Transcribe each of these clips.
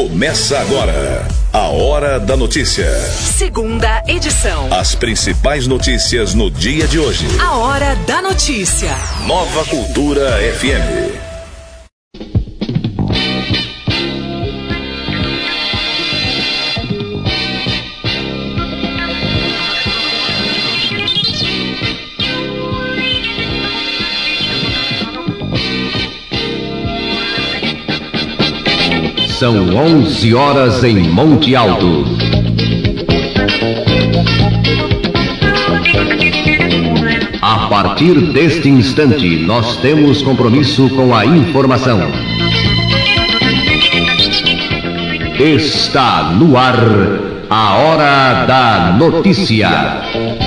Começa agora a Hora da Notícia. Segunda edição. As principais notícias no dia de hoje. A Hora da Notícia. Nova Cultura FM. São 11 horas em Monte Alto. A partir deste instante, nós temos compromisso com a informação. Está no ar a Hora da Notícia.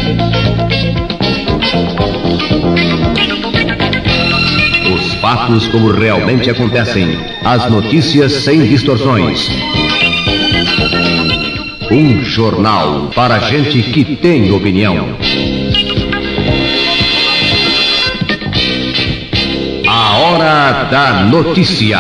Os fatos como realmente acontecem. As notícias sem distorções. Um jornal para gente que tem opinião. A Hora da Notícia.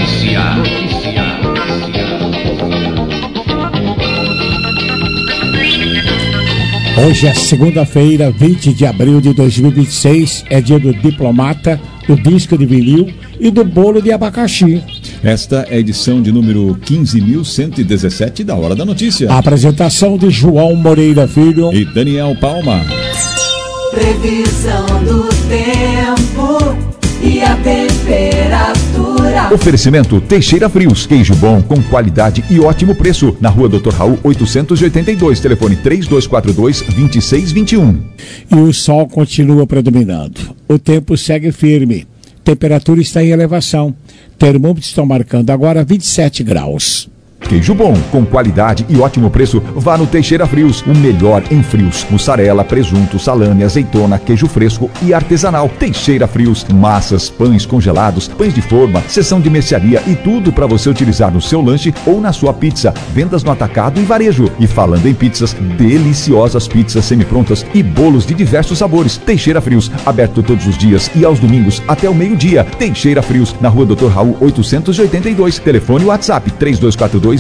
Hoje é segunda-feira, 20 de abril de 2026, é dia do diplomata, do disco de vinil e do bolo de abacaxi. Esta é a edição de número 15.117 da Hora da Notícia. A apresentação de João Moreira Filho e Daniel Palma. Previsão do tempo e a temperatura. Oferecimento Teixeira Frios, queijo bom com qualidade e ótimo preço. Na Rua Dr. Raul 882, telefone 3242-2621. E o sol continua predominando. O tempo segue firme. Temperatura está em elevação. Termômetros estão marcando agora 27 graus. Queijo bom, com qualidade e ótimo preço, vá no Teixeira Frios, o melhor em frios. Mussarela, presunto, salame, azeitona, queijo fresco e artesanal. Teixeira Frios, massas, pães congelados, pães de forma, seção de mercearia e tudo para você utilizar no seu lanche ou na sua pizza. Vendas no atacado e varejo. E falando em pizzas, deliciosas pizzas semi-prontas e bolos de diversos sabores. Teixeira Frios, aberto todos os dias e aos domingos até o meio-dia. Teixeira Frios, na Rua Dr. Raul 882, telefone WhatsApp 3242-2621.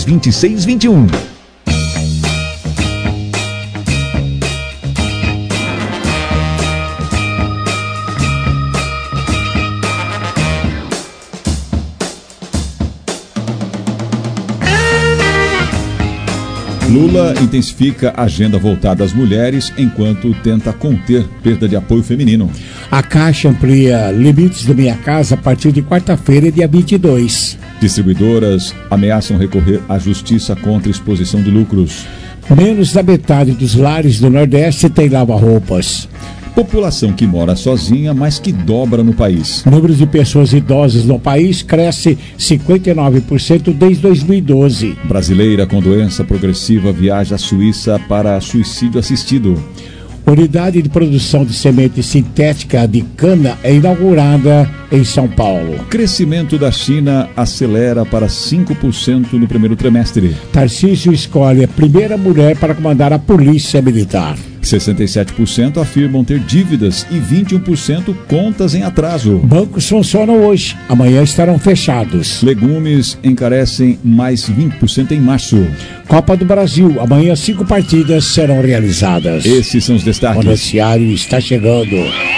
Lula intensifica a agenda voltada às mulheres enquanto tenta conter perda de apoio feminino. A Caixa amplia limites do Minha Casa a partir de quarta-feira, dia 22. Distribuidoras ameaçam recorrer à justiça contra exposição de lucros. Menos da metade dos lares do Nordeste tem lava-roupas. População que mora sozinha, mas que dobra no país. O número de pessoas idosas no país cresce 59% desde 2012. Brasileira com doença progressiva viaja à Suíça para suicídio assistido. Unidade de produção de semente sintética de cana é inaugurada em São Paulo. Crescimento da China acelera para 5% no primeiro trimestre. Tarcísio escolhe a primeira mulher para comandar a Polícia Militar. 67% afirmam ter dívidas e 21% contas em atraso. Bancos funcionam hoje, amanhã estarão fechados. Legumes encarecem mais 20% em março. Copa do Brasil, amanhã 5 partidas serão realizadas. Esses são os destaques. O noticiário está chegando.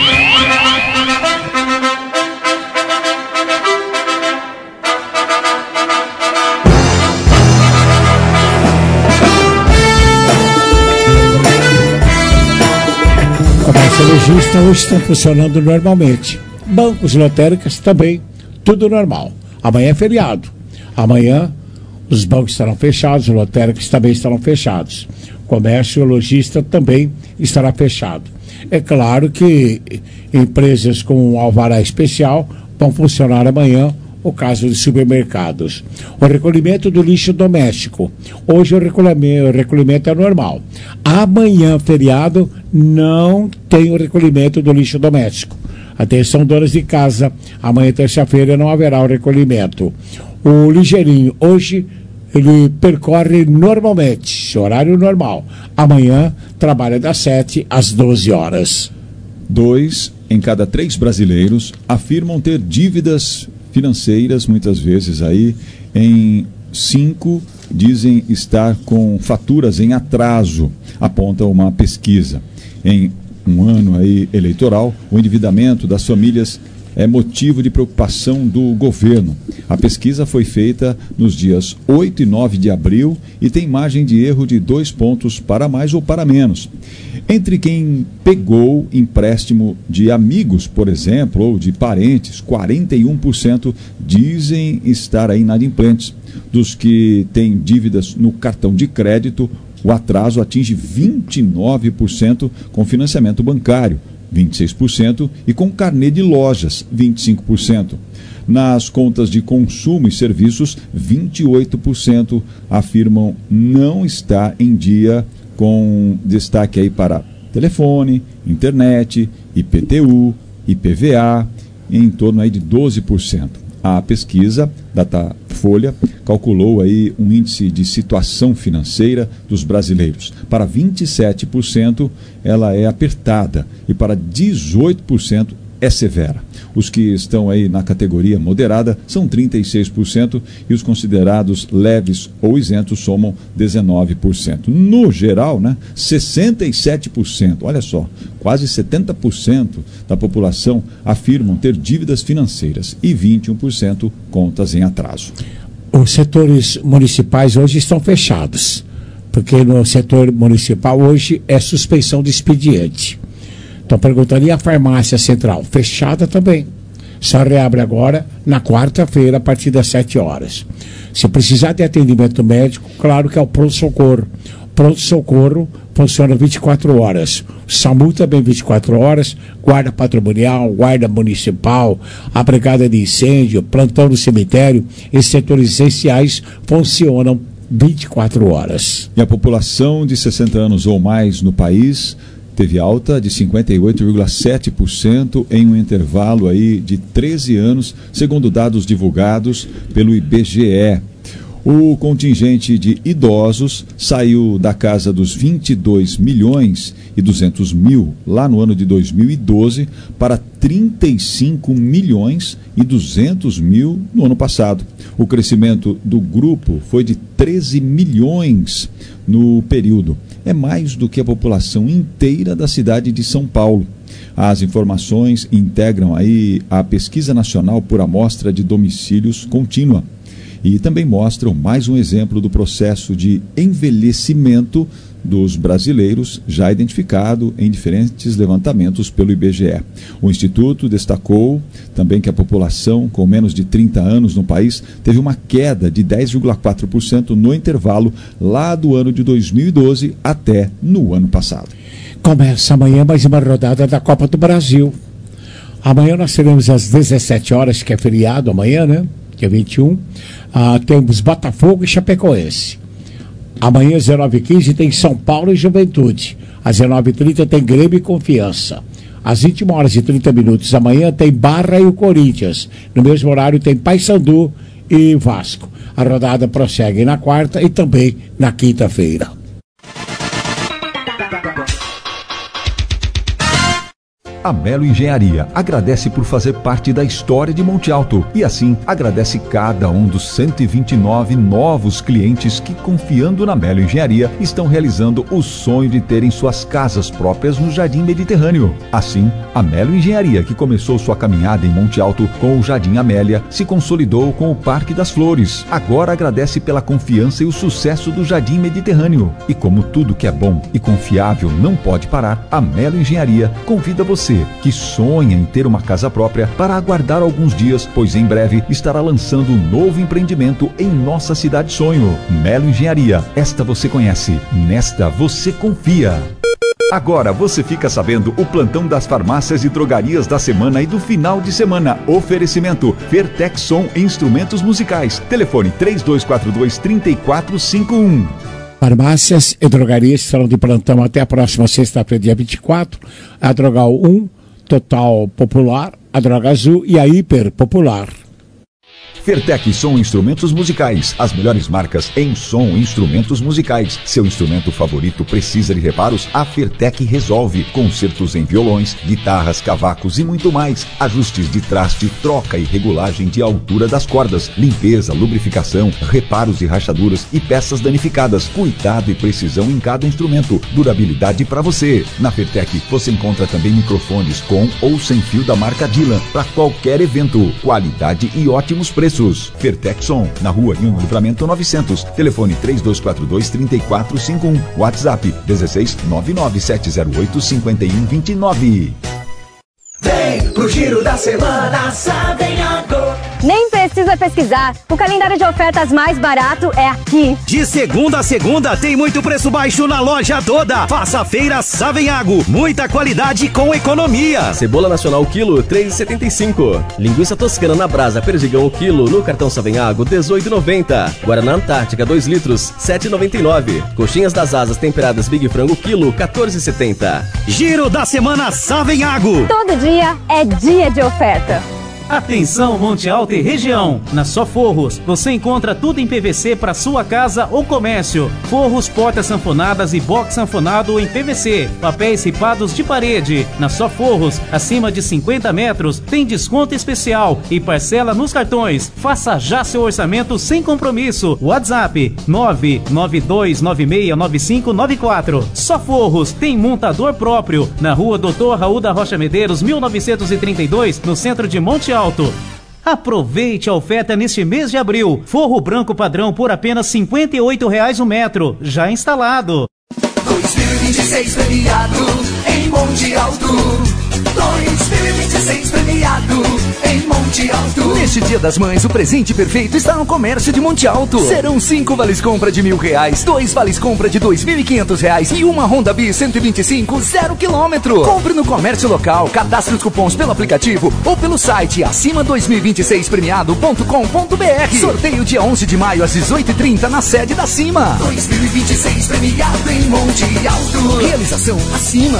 Lojistas hoje estão funcionando normalmente. Bancos, lotéricas também, tudo normal. Amanhã é feriado. Amanhã os bancos estarão fechados, os lotéricas também estarão fechados. Comércio lojista também estará fechado. É claro que empresas com um alvará especial vão funcionar amanhã, o caso de supermercados. O recolhimento do lixo doméstico. Hoje o recolhimento é normal. Amanhã, feriado, não tem o recolhimento do lixo doméstico. Atenção, donas de casa. Amanhã, terça-feira, não haverá o recolhimento. O ligeirinho, hoje, ele percorre normalmente, horário normal. Amanhã, trabalha das 7 às 12 horas. 2 em cada 3 brasileiros afirmam ter dívidas financeiras, muitas vezes aí, em 5 dizem estar com faturas em atraso, aponta uma pesquisa. Em um ano aí eleitoral, o endividamento das famílias é motivo de preocupação do governo. A pesquisa foi feita nos dias 8 e 9 de abril e tem margem de erro de 2 pontos para mais ou para menos. Entre quem pegou empréstimo de amigos, por exemplo, ou de parentes, 41% dizem estar aí inadimplentes. Dos que têm dívidas no cartão de crédito, o atraso atinge 29% com financiamento bancário, 26%, e com carnê de lojas, 25%. Nas contas de consumo e serviços, 28% afirmam não estar em dia, com destaque aí para telefone, internet, IPTU, IPVA, em torno aí de 12%. A pesquisa Datafolha calculou aí um índice de situação financeira dos brasileiros. Para 27% ela é apertada e para 18% é severa. Os que estão aí na categoria moderada são 36% e os considerados leves ou isentos somam 19%. No geral, 67%, olha só, quase 70% da população afirmam ter dívidas financeiras e 21% contas em atraso. Os setores municipais hoje estão fechados, porque no setor municipal hoje é suspensão de expediente. Então, perguntaria a farmácia central, fechada também. Só reabre agora na quarta-feira, a partir das 7 horas. Se precisar de atendimento médico, claro que é o pronto-socorro. Pronto-socorro funciona 24 horas. O SAMU também 24 horas, guarda patrimonial, guarda municipal, a brigada de incêndio, plantão no cemitério. Esses setores essenciais funcionam 24 horas. E a população de 60 anos ou mais no país teve alta de 58,7% em um intervalo aí de 13 anos, segundo dados divulgados pelo IBGE. O contingente de idosos saiu da casa dos 22 milhões e 200 mil lá no ano de 2012 para 35 milhões e 200 mil no ano passado. O crescimento do grupo foi de 13 milhões no período. É mais do que a população inteira da cidade de São Paulo. As informações integram aí a Pesquisa Nacional por Amostra de Domicílios Contínua e também mostram mais um exemplo do processo de envelhecimento dos brasileiros, já identificado em diferentes levantamentos pelo IBGE. O Instituto destacou também que a população com menos de 30 anos no país teve uma queda de 10,4% no intervalo lá do ano de 2012 até no ano passado. Começa amanhã mais uma rodada da Copa do Brasil. Amanhã nós teremos às 17 horas, que é feriado amanhã, dia 21, temos Botafogo e Chapecoense. Amanhã, às 19h15, tem São Paulo e Juventude. Às 19h30 tem Grêmio e Confiança. Às 21h30 amanhã tem Barra e o Corinthians. No mesmo horário tem Paysandu e Vasco. A rodada prossegue na quarta e também na quinta-feira. A Melo Engenharia agradece por fazer parte da história de Monte Alto e assim agradece cada um dos 129 novos clientes que, confiando na Melo Engenharia, estão realizando o sonho de terem suas casas próprias no Jardim Mediterrâneo. Assim, a Melo Engenharia, que começou sua caminhada em Monte Alto com o Jardim Amélia, se consolidou com o Parque das Flores. Agora agradece pela confiança e o sucesso do Jardim Mediterrâneo. E como tudo que é bom e confiável não pode parar, a Melo Engenharia convida você que sonha em ter uma casa própria para aguardar alguns dias, pois em breve estará lançando um novo empreendimento em nossa cidade sonho. Melo Engenharia, esta você conhece, nesta você confia. Agora você fica sabendo o plantão das farmácias e drogarias da semana e do final de semana. Oferecimento Fertex Som e Instrumentos Musicais. Telefone 3242-3451. Farmácias e drogarias estarão de plantão até a próxima sexta-feira, dia 24. A Drogal 1, Total Popular, a Droga Azul e a Hiper Popular. Fertec Som Instrumentos Musicais, as melhores marcas em som e instrumentos musicais. Seu instrumento favorito precisa de reparos? A Fertec resolve. Concertos em violões, guitarras, cavacos e muito mais. Ajustes de traste, troca e regulagem de altura das cordas, limpeza, lubrificação, reparos de rachaduras e peças danificadas. Cuidado e precisão em cada instrumento. Durabilidade para você. Na Fertec você encontra também microfones com ou sem fio da marca Dylan para qualquer evento. Qualidade e ótimos preços. Fertec Som, na Rua Rio Livramento 900. Telefone 3242-3451. WhatsApp 16-99708-5129. Vem pro Giro da Semana Savenhago. Nem precisa pesquisar, o calendário de ofertas mais barato é aqui. De segunda a segunda tem muito preço baixo na loja toda. Faça a feira Savenhago, muita qualidade com economia. Cebola nacional quilo 3,75. Linguiça toscana na brasa perdigão o quilo no cartão Savenhago 18,90. Guaraná Antártica 2 litros 7,99. Coxinhas das asas temperadas Big Frango quilo 14,70. Giro da Semana Savenhago. Todo dia é dia de oferta. Atenção Monte Alto e região, na Só Forros você encontra tudo em PVC para sua casa ou comércio. Forros, portas sanfonadas e box sanfonado em PVC, papéis ripados de parede. Na Só Forros, acima de 50 metros tem desconto especial e parcela nos cartões. Faça já seu orçamento sem compromisso. WhatsApp 992969594. Só Forros tem montador próprio na Rua Doutor Raul da Rocha Medeiros 1932, no centro de Monte Alto. Aproveite a oferta neste mês de abril. Forro branco padrão por apenas R$ 58,00 o metro. Já instalado. 2026 premiado em Monte Alto. 2026 premiado em Monte Alto. Neste Dia das Mães, o presente perfeito está no comércio de Monte Alto. Serão 5 vales compra de R$1.000, 2 vales compra de R$2.500 e uma Honda Bis 125 0 km. Compre no comércio local, cadastre os cupons pelo aplicativo ou pelo site acima2026premiado.com.br. Sorteio dia 11 de maio às 18h30 na sede da Acima. 2026 premiado em Monte Alto. Realização Acima.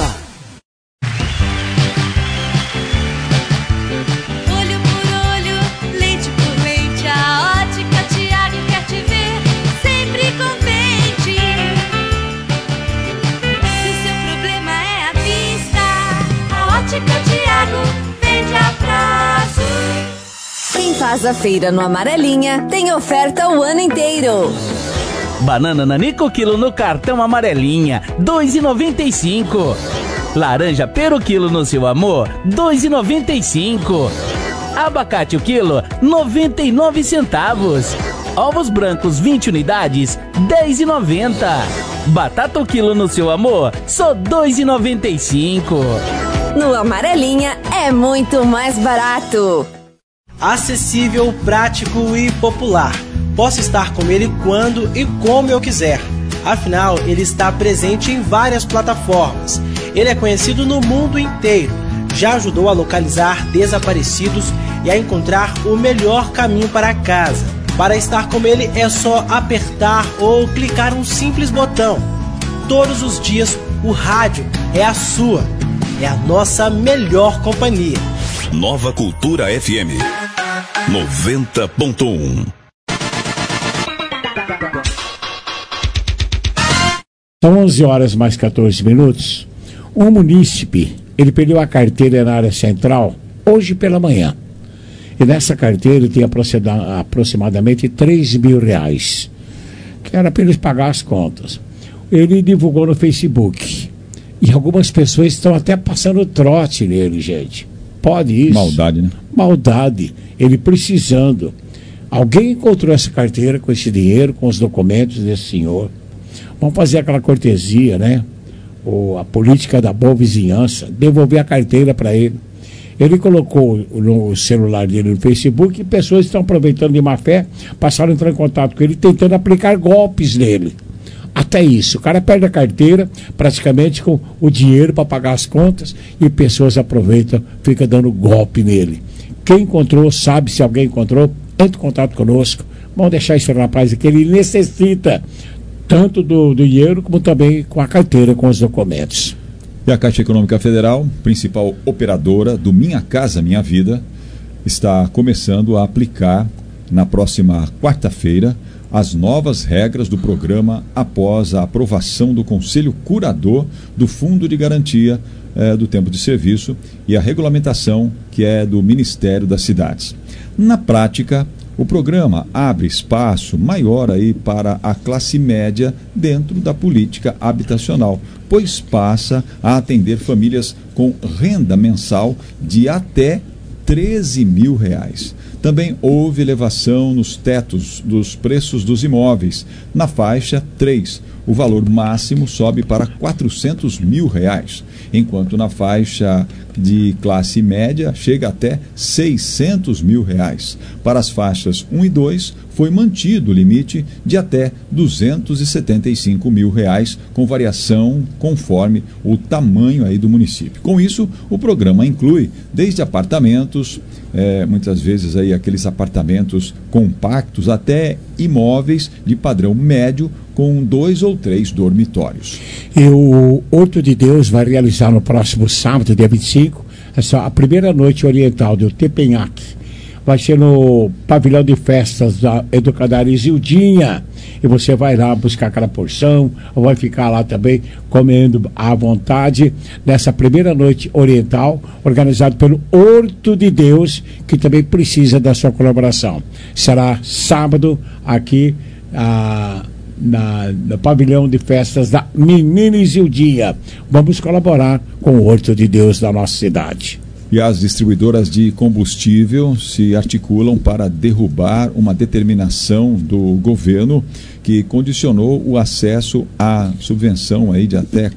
Quem faz a feira no Amarelinha tem oferta o ano inteiro. Banana nanico quilo no cartão Amarelinha, R$ 2,95. Laranja pera quilo no Seu Amor, R$ 2,95. Abacate o quilo, 99 centavos. Ovos brancos 20 unidades, R$ 10,90. Batata o quilo no Seu Amor, só R$ 2,95. No Amarelinha é muito mais barato. Acessível, prático e popular. Posso estar com ele quando e como eu quiser. Afinal, ele está presente em várias plataformas. Ele é conhecido no mundo inteiro. Já ajudou a localizar desaparecidos e a encontrar o melhor caminho para casa. Para estar com ele é só apertar ou clicar um simples botão. Todos os dias o rádio é a sua. É a nossa melhor companhia. Nova Cultura FM 90.1. São 11 horas mais 14 minutos. Um munícipe, ele perdeu a carteira na área central hoje pela manhã. E nessa carteira ele tinha aproximadamente R$3.000, que era para eles pagar as contas. Ele divulgou no Facebook. E algumas pessoas estão até passando trote nele, gente. Pode isso? Maldade, né? Maldade. Ele precisando. Alguém encontrou essa carteira com esse dinheiro, com os documentos desse senhor. Vamos fazer aquela cortesia, né? A política da boa vizinhança. Devolver a carteira para ele. Ele colocou no celular dele no Facebook e pessoas estão aproveitando de má fé, passaram a entrar em contato com ele, tentando aplicar golpes nele. Até isso, o cara perde a carteira praticamente com o dinheiro para pagar as contas e pessoas aproveitam, fica dando golpe nele. Quem encontrou, sabe se alguém encontrou, entre em contato conosco. Vamos deixar esse rapaz aqui, ele necessita tanto do dinheiro como também com a carteira, com os documentos. E a Caixa Econômica Federal, principal operadora do Minha Casa Minha Vida, está começando a aplicar na próxima quarta-feira, as novas regras do programa após a aprovação do Conselho Curador do Fundo de Garantia do Tempo de Serviço e a regulamentação que é do Ministério das Cidades. Na prática, o programa abre espaço maior aí para a classe média dentro da política habitacional, pois passa a atender famílias com renda mensal de até R$13 mil. Também houve elevação nos tetos dos preços dos imóveis. Na faixa 3, o valor máximo sobe para R$400 mil, enquanto na faixa de classe média chega até R$600 mil. Para as faixas 1 e 2, foi mantido o limite de até R$275 mil, com variação conforme o tamanho aí do município. Com isso, o programa inclui desde apartamentos, muitas vezes aí aqueles apartamentos compactos, até imóveis de padrão médio com 2 ou 3 dormitórios. E o Horto de Deus vai realizar no próximo sábado, dia 25, a primeira noite oriental do Tepenhaque. Vai ser no pavilhão de festas da Educadora Isildinha. E você vai lá buscar aquela porção, ou vai ficar lá também comendo à vontade, nessa primeira noite oriental, organizado pelo Horto de Deus, que também precisa da sua colaboração. Será sábado aqui no pavilhão de festas da Menina Isildinha. Vamos colaborar com o Horto de Deus da nossa cidade. E as distribuidoras de combustível se articulam para derrubar uma determinação do governo que condicionou o acesso à subvenção aí de até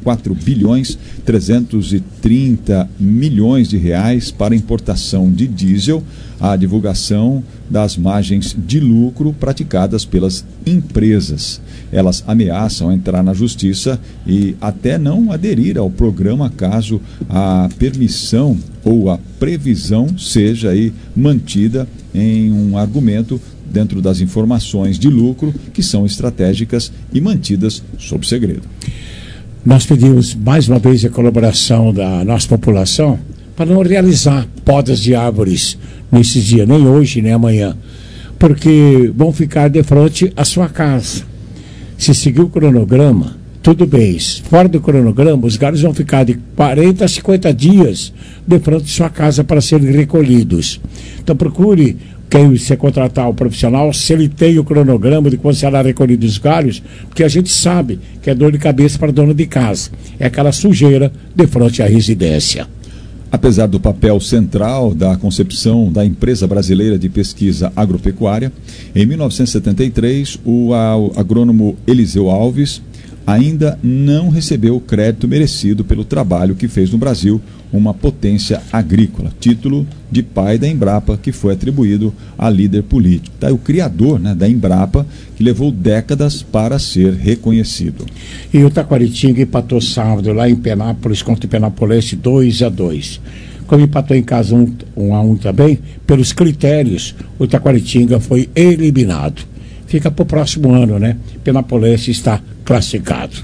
R$4,330 bilhões para importação de diesel, a divulgação das margens de lucro praticadas pelas empresas. Elas ameaçam entrar na justiça e até não aderir ao programa caso a permissão ou a previsão seja aí mantida em um argumento dentro das informações de lucro que são estratégicas e mantidas sob segredo. Nós pedimos mais uma vez a colaboração da nossa população para não realizar podas de árvores nesses dias, nem hoje, nem amanhã, porque vão ficar de frente à sua casa. Se seguir o cronograma, tudo bem. Fora do cronograma, os galhos vão ficar de 40 a 50 dias de frente à sua casa para serem recolhidos. Então procure quem você contratar o profissional, se ele tem o cronograma de quando será recolhido os galhos, porque a gente sabe que é dor de cabeça para dono de casa. É aquela sujeira de frente à residência. Apesar do papel central da concepção da Empresa Brasileira de Pesquisa Agropecuária, em 1973, o agrônomo Eliseu Alves ainda não recebeu o crédito merecido pelo trabalho que fez no Brasil uma potência agrícola, título de pai da Embrapa, que foi atribuído a líder político. Tá, o criador, né, da Embrapa, que levou décadas para ser reconhecido. E o Taquaritinga empatou sábado lá em Penápolis contra o Penapolense 2-2. Como empatou em casa 1-1 também, pelos critérios, o Taquaritinga foi eliminado. Fica para o próximo ano, né? Penapolense está classificado.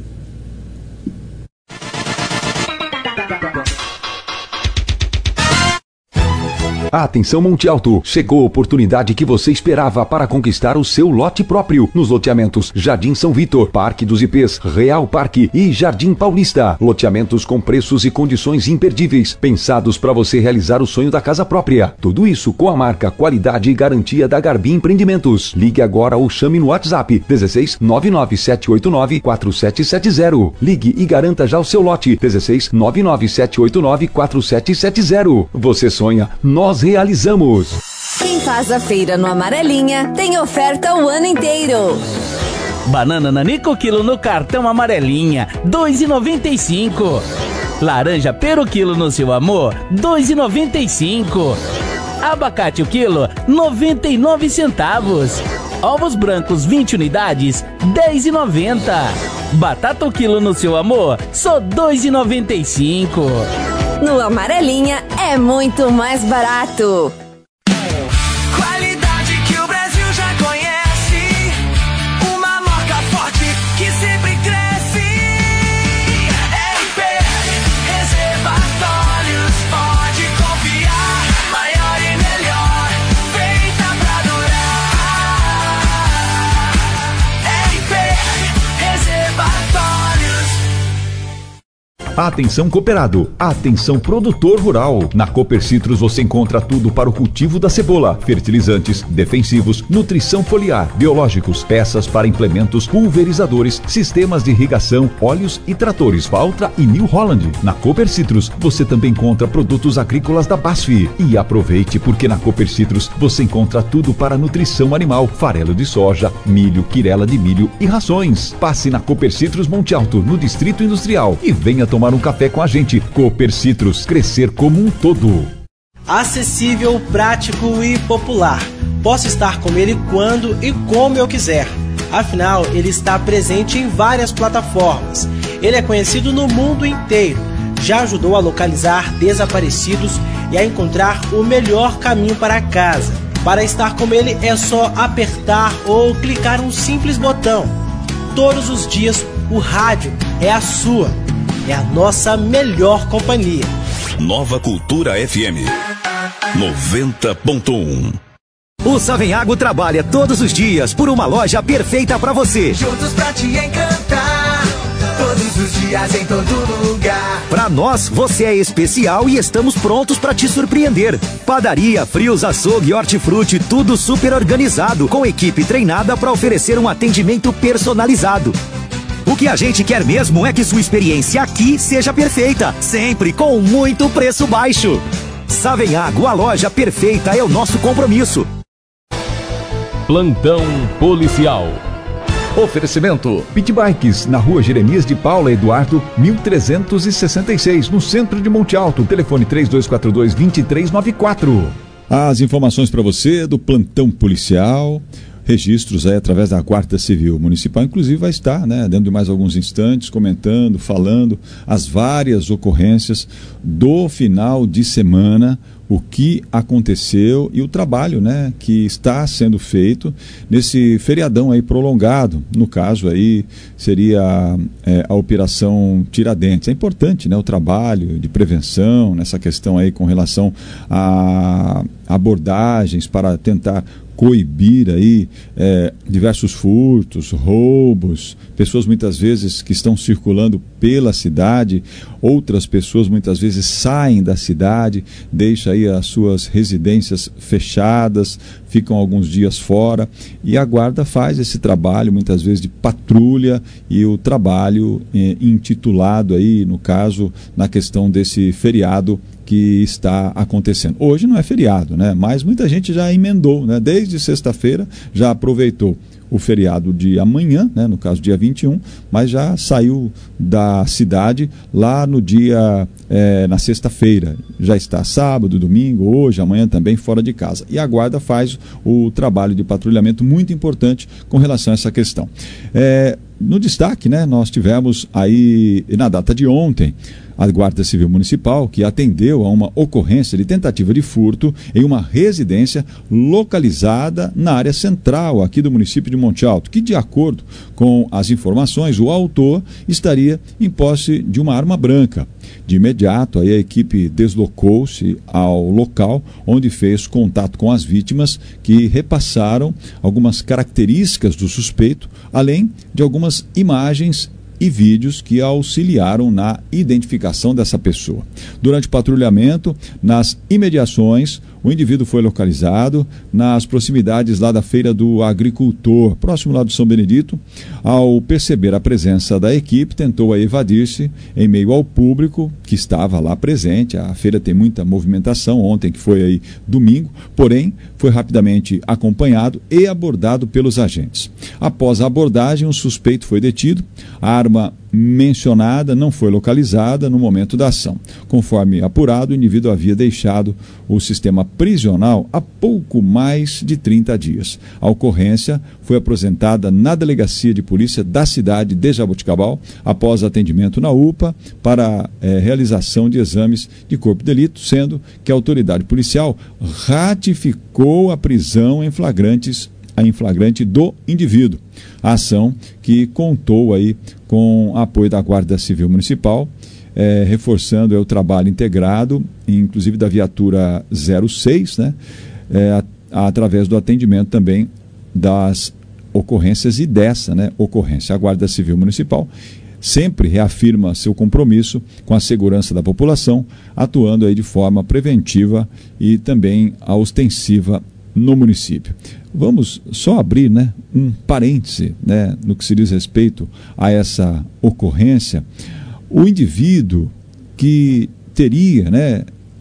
Atenção Monte Alto, chegou a oportunidade que você esperava para conquistar o seu lote próprio nos loteamentos Jardim São Vitor, Parque dos IPs, Real Parque e Jardim Paulista. Loteamentos com preços e condições imperdíveis, pensados para você realizar o sonho da casa própria. Tudo isso com a marca, qualidade e garantia da Garbi Empreendimentos. Ligue agora ou chame no WhatsApp 16 99789 4770. Ligue e garanta já o seu lote 16 99789 4770. Você sonha, nós realizamos. Quem faz a feira no Amarelinha tem oferta o ano inteiro. Banana nanico quilo no cartão Amarelinha, 2,95. Laranja pera o quilo no seu amor, 2,95. Abacate o quilo, 99 centavos. Ovos brancos 20 unidades, 10,90. Batata o quilo no seu amor, só 2,95. No Amarelinha é muito mais barato. Qualidade que o Brasil já conhece. Uma marca forte que sempre cresce. RP Reservatórios, pode confiar. Maior e melhor, feita pra durar. Atenção cooperado, atenção produtor rural. Na Cooper Citrus você encontra tudo para o cultivo da cebola, fertilizantes, defensivos, nutrição foliar, biológicos, peças para implementos, pulverizadores, sistemas de irrigação, óleos e tratores Valtra e New Holland. Na Cooper Citrus você também encontra produtos agrícolas da BASF. E aproveite porque na Cooper Citrus você encontra tudo para nutrição animal, farelo de soja, milho, quirela de milho e rações. Passe na Cooper Citrus Monte Alto, no Distrito Industrial, e venha tomar um café com a gente. Cooper Citrus, crescer como um todo. Acessível, prático e popular. Posso estar com ele quando e como eu quiser. Afinal, ele está presente em várias plataformas. Ele é conhecido no mundo inteiro. Já ajudou a localizar desaparecidos e a encontrar o melhor caminho para casa. Para estar com ele é só apertar ou clicar um simples botão. Todos os dias o rádio é a sua, é a nossa melhor companhia. Nova Cultura FM 90.1. O Savenhago trabalha todos os dias por uma loja perfeita para você. Juntos pra te encantar, todos os dias em todo lugar. Para nós, você é especial e estamos prontos para te surpreender. Padaria, frios, açougue, hortifruti, tudo super organizado, com equipe treinada para oferecer um atendimento personalizado. O que a gente quer mesmo é que sua experiência aqui seja perfeita, sempre com muito preço baixo. Savenhago, a loja perfeita é o nosso compromisso. Plantão policial. Oferecimento Pit Bikes, na rua Jeremias de Paula Eduardo, 1366, no centro de Monte Alto. Telefone 3242-2394. As informações para você do plantão policial, registros aí através da Guarda Civil Municipal, inclusive vai estar, dentro de mais alguns instantes, comentando, falando as várias ocorrências do final de semana, o que aconteceu e o trabalho, que está sendo feito nesse feriadão aí prolongado. No caso aí seria a Operação Tiradentes. É importante, o trabalho de prevenção nessa questão aí com relação a abordagens para tentar coibir aí diversos furtos, roubos, pessoas muitas vezes que estão circulando pela cidade, outras pessoas muitas vezes saem da cidade, deixam aí as suas residências fechadas, ficam alguns dias fora, e a guarda faz esse trabalho muitas vezes de patrulha, e o trabalho intitulado aí, no caso, na questão desse feriado que está acontecendo. Hoje não é feriado, mas muita gente já emendou, desde sexta-feira já aproveitou o feriado de amanhã, no caso dia 21, mas já saiu da cidade lá no dia, na sexta-feira, já está sábado, domingo, hoje, amanhã também fora de casa, e a guarda faz o trabalho de patrulhamento muito importante com relação a essa questão. No destaque, nós tivemos aí na data de ontem a Guarda Civil Municipal, que atendeu a uma ocorrência de tentativa de furto em uma residência localizada na área central aqui do município de Monte Alto, que, de acordo com as informações, o autor estaria em posse de uma arma branca. De imediato, aí a equipe deslocou-se ao local, onde fez contato com as vítimas, que repassaram algumas características do suspeito, além de algumas imagens e vídeos que auxiliaram na identificação dessa pessoa. Durante o patrulhamento, nas imediações, o indivíduo foi localizado nas proximidades lá da Feira do Agricultor, próximo lá do São Benedito. Ao perceber a presença da equipe, tentou aí evadir-se em meio ao público que estava lá presente. A feira tem muita movimentação, ontem que foi aí domingo, porém foi rapidamente acompanhado e abordado pelos agentes. Após a abordagem, o suspeito foi detido. A arma mencionada não foi localizada no momento da ação. Conforme apurado, o indivíduo havia deixado o sistema prisional há pouco mais de 30 dias. A ocorrência foi apresentada na Delegacia de Polícia da cidade de Jaboticabal, após atendimento na UPA para realização de exames de corpo de delito, sendo que a autoridade policial ratificou a prisão em flagrante do indivíduo. A ação que contou aí com apoio da Guarda Civil Municipal, reforçando o trabalho integrado, inclusive da viatura 06, através do atendimento também das ocorrências e dessa ocorrência. A Guarda Civil Municipal sempre reafirma seu compromisso com a segurança da população, atuando aí de forma preventiva e também ostensiva no município. Vamos só abrir, né, um parêntese, né, no que se diz respeito a essa ocorrência. O indivíduo que teria, né,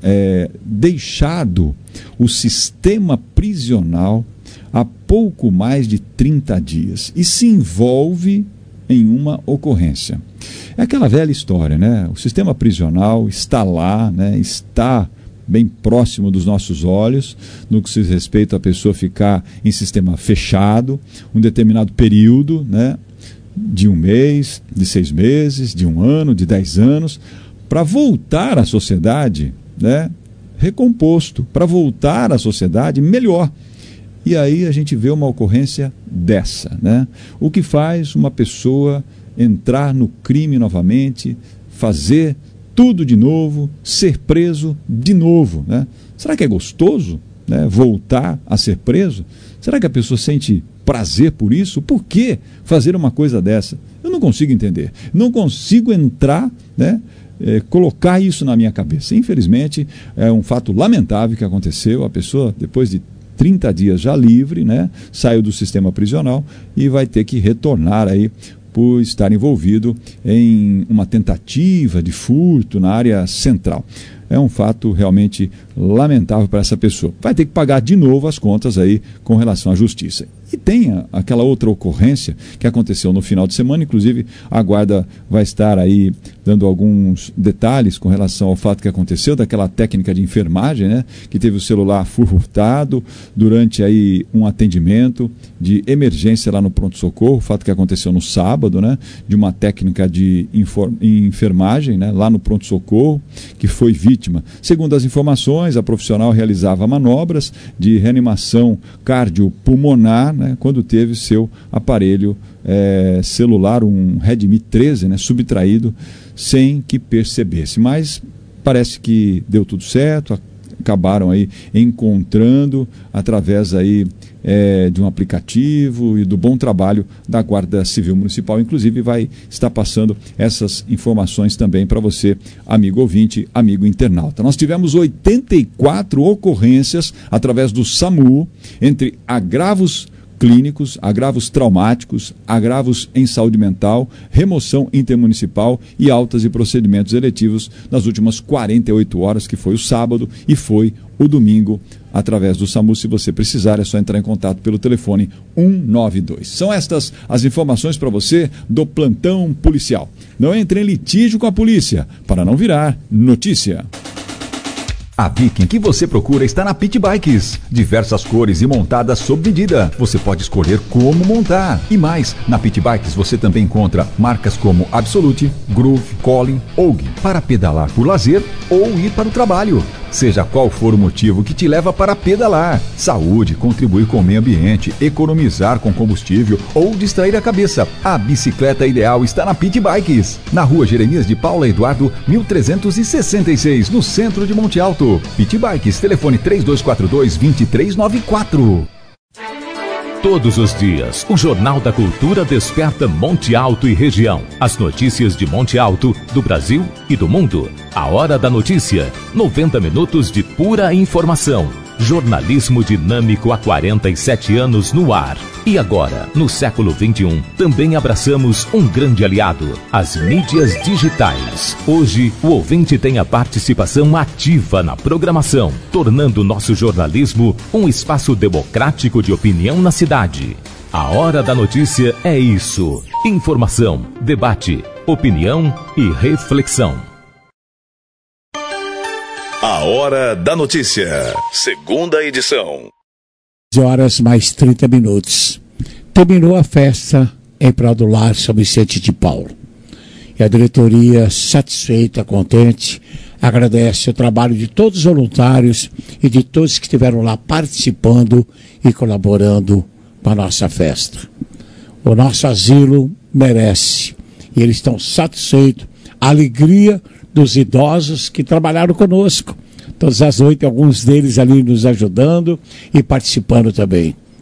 deixado o sistema prisional há pouco mais de 30 dias e se envolve em uma ocorrência. É aquela velha história, né? O sistema prisional está lá, né, está bem próximo dos nossos olhos, no que se diz respeito a pessoa ficar em sistema fechado, um determinado período, né, de 1 mês, de 6 meses, de 1 ano, de 10 anos, para voltar à sociedade, né, recomposto, para voltar à sociedade melhor. E aí a gente vê uma ocorrência dessa, né? O que faz uma pessoa entrar no crime novamente, fazer tudo de novo, ser preso de novo, né? Será que é gostoso, né, voltar a ser preso? Será que a pessoa sente prazer por isso? Por que fazer uma coisa dessa? Eu não consigo entender. Não consigo entrar, né, colocar isso na minha cabeça. Infelizmente, é um fato lamentável que aconteceu. A pessoa, depois de 30 dias já livre, né, saiu do sistema prisional e vai ter que retornar aí por estar envolvido em uma tentativa de furto na área central. É um fato realmente lamentável para essa pessoa. Vai ter que pagar de novo as contas aí com relação à justiça. E tem aquela outra ocorrência que aconteceu no final de semana, inclusive a guarda vai estar aí dando alguns detalhes com relação ao fato que aconteceu, daquela técnica de enfermagem, né, que teve o celular furtado durante aí um atendimento de emergência lá no pronto-socorro, o fato que aconteceu no sábado, né, de uma técnica de enfermagem, né, lá no pronto-socorro, que foi vítima. Segundo as informações, a profissional realizava manobras de reanimação cardiopulmonar, né, quando teve seu aparelho celular, um Redmi 13, né, subtraído, sem que percebesse. Mas parece que deu tudo certo, acabaram aí encontrando através aí de um aplicativo e do bom trabalho da Guarda Civil Municipal. Inclusive vai estar passando essas informações também para você, amigo ouvinte, amigo internauta. Nós tivemos 84 ocorrências através do SAMU, entre agravos clínicos, agravos traumáticos, agravos em saúde mental, remoção intermunicipal e altas e procedimentos eletivos nas últimas 48 horas, que foi o sábado e foi o domingo, através do SAMU. Se você precisar, é só entrar em contato pelo telefone 192. São estas as informações para você do plantão policial. Não entre em litígio com a polícia, para não virar notícia. A Viking que você procura está na Pit Bikes. Diversas cores e montadas sob medida. Você pode escolher como montar. E mais, na Pit Bikes você também encontra marcas como Absolute, Groove, Collin, OG, para pedalar por lazer ou ir para o trabalho. Seja qual for o motivo que te leva para pedalar. Saúde, contribuir com o meio ambiente, economizar com combustível ou distrair a cabeça. A bicicleta ideal está na Pit Bikes. Na rua Jeremias de Paula Eduardo, 1366, no centro de Monte Alto. Pit Bikes, telefone 3242-2394. Todos os dias, o Jornal da Cultura desperta Monte Alto e região. As notícias de Monte Alto, do Brasil e do mundo. A Hora da Notícia. 90 minutos de pura informação. Jornalismo dinâmico há 47 anos no ar. E agora, no século XXI, também abraçamos um grande aliado, as mídias digitais. Hoje, o ouvinte tem a participação ativa na programação, tornando nosso jornalismo um espaço democrático de opinião na cidade. A Hora da Notícia é isso: informação, debate, opinião e reflexão. A Hora da Notícia, segunda edição. 11h30. Terminou a festa em prol do Lar São Vicente de Paulo. E a diretoria, satisfeita, contente, agradece o trabalho de todos os voluntários e de todos que estiveram lá participando e colaborando com a nossa festa. O nosso asilo merece. E eles estão satisfeitos. A alegria dos idosos que trabalharam conosco. Todas as noites, alguns deles ali nos ajudando e participando também.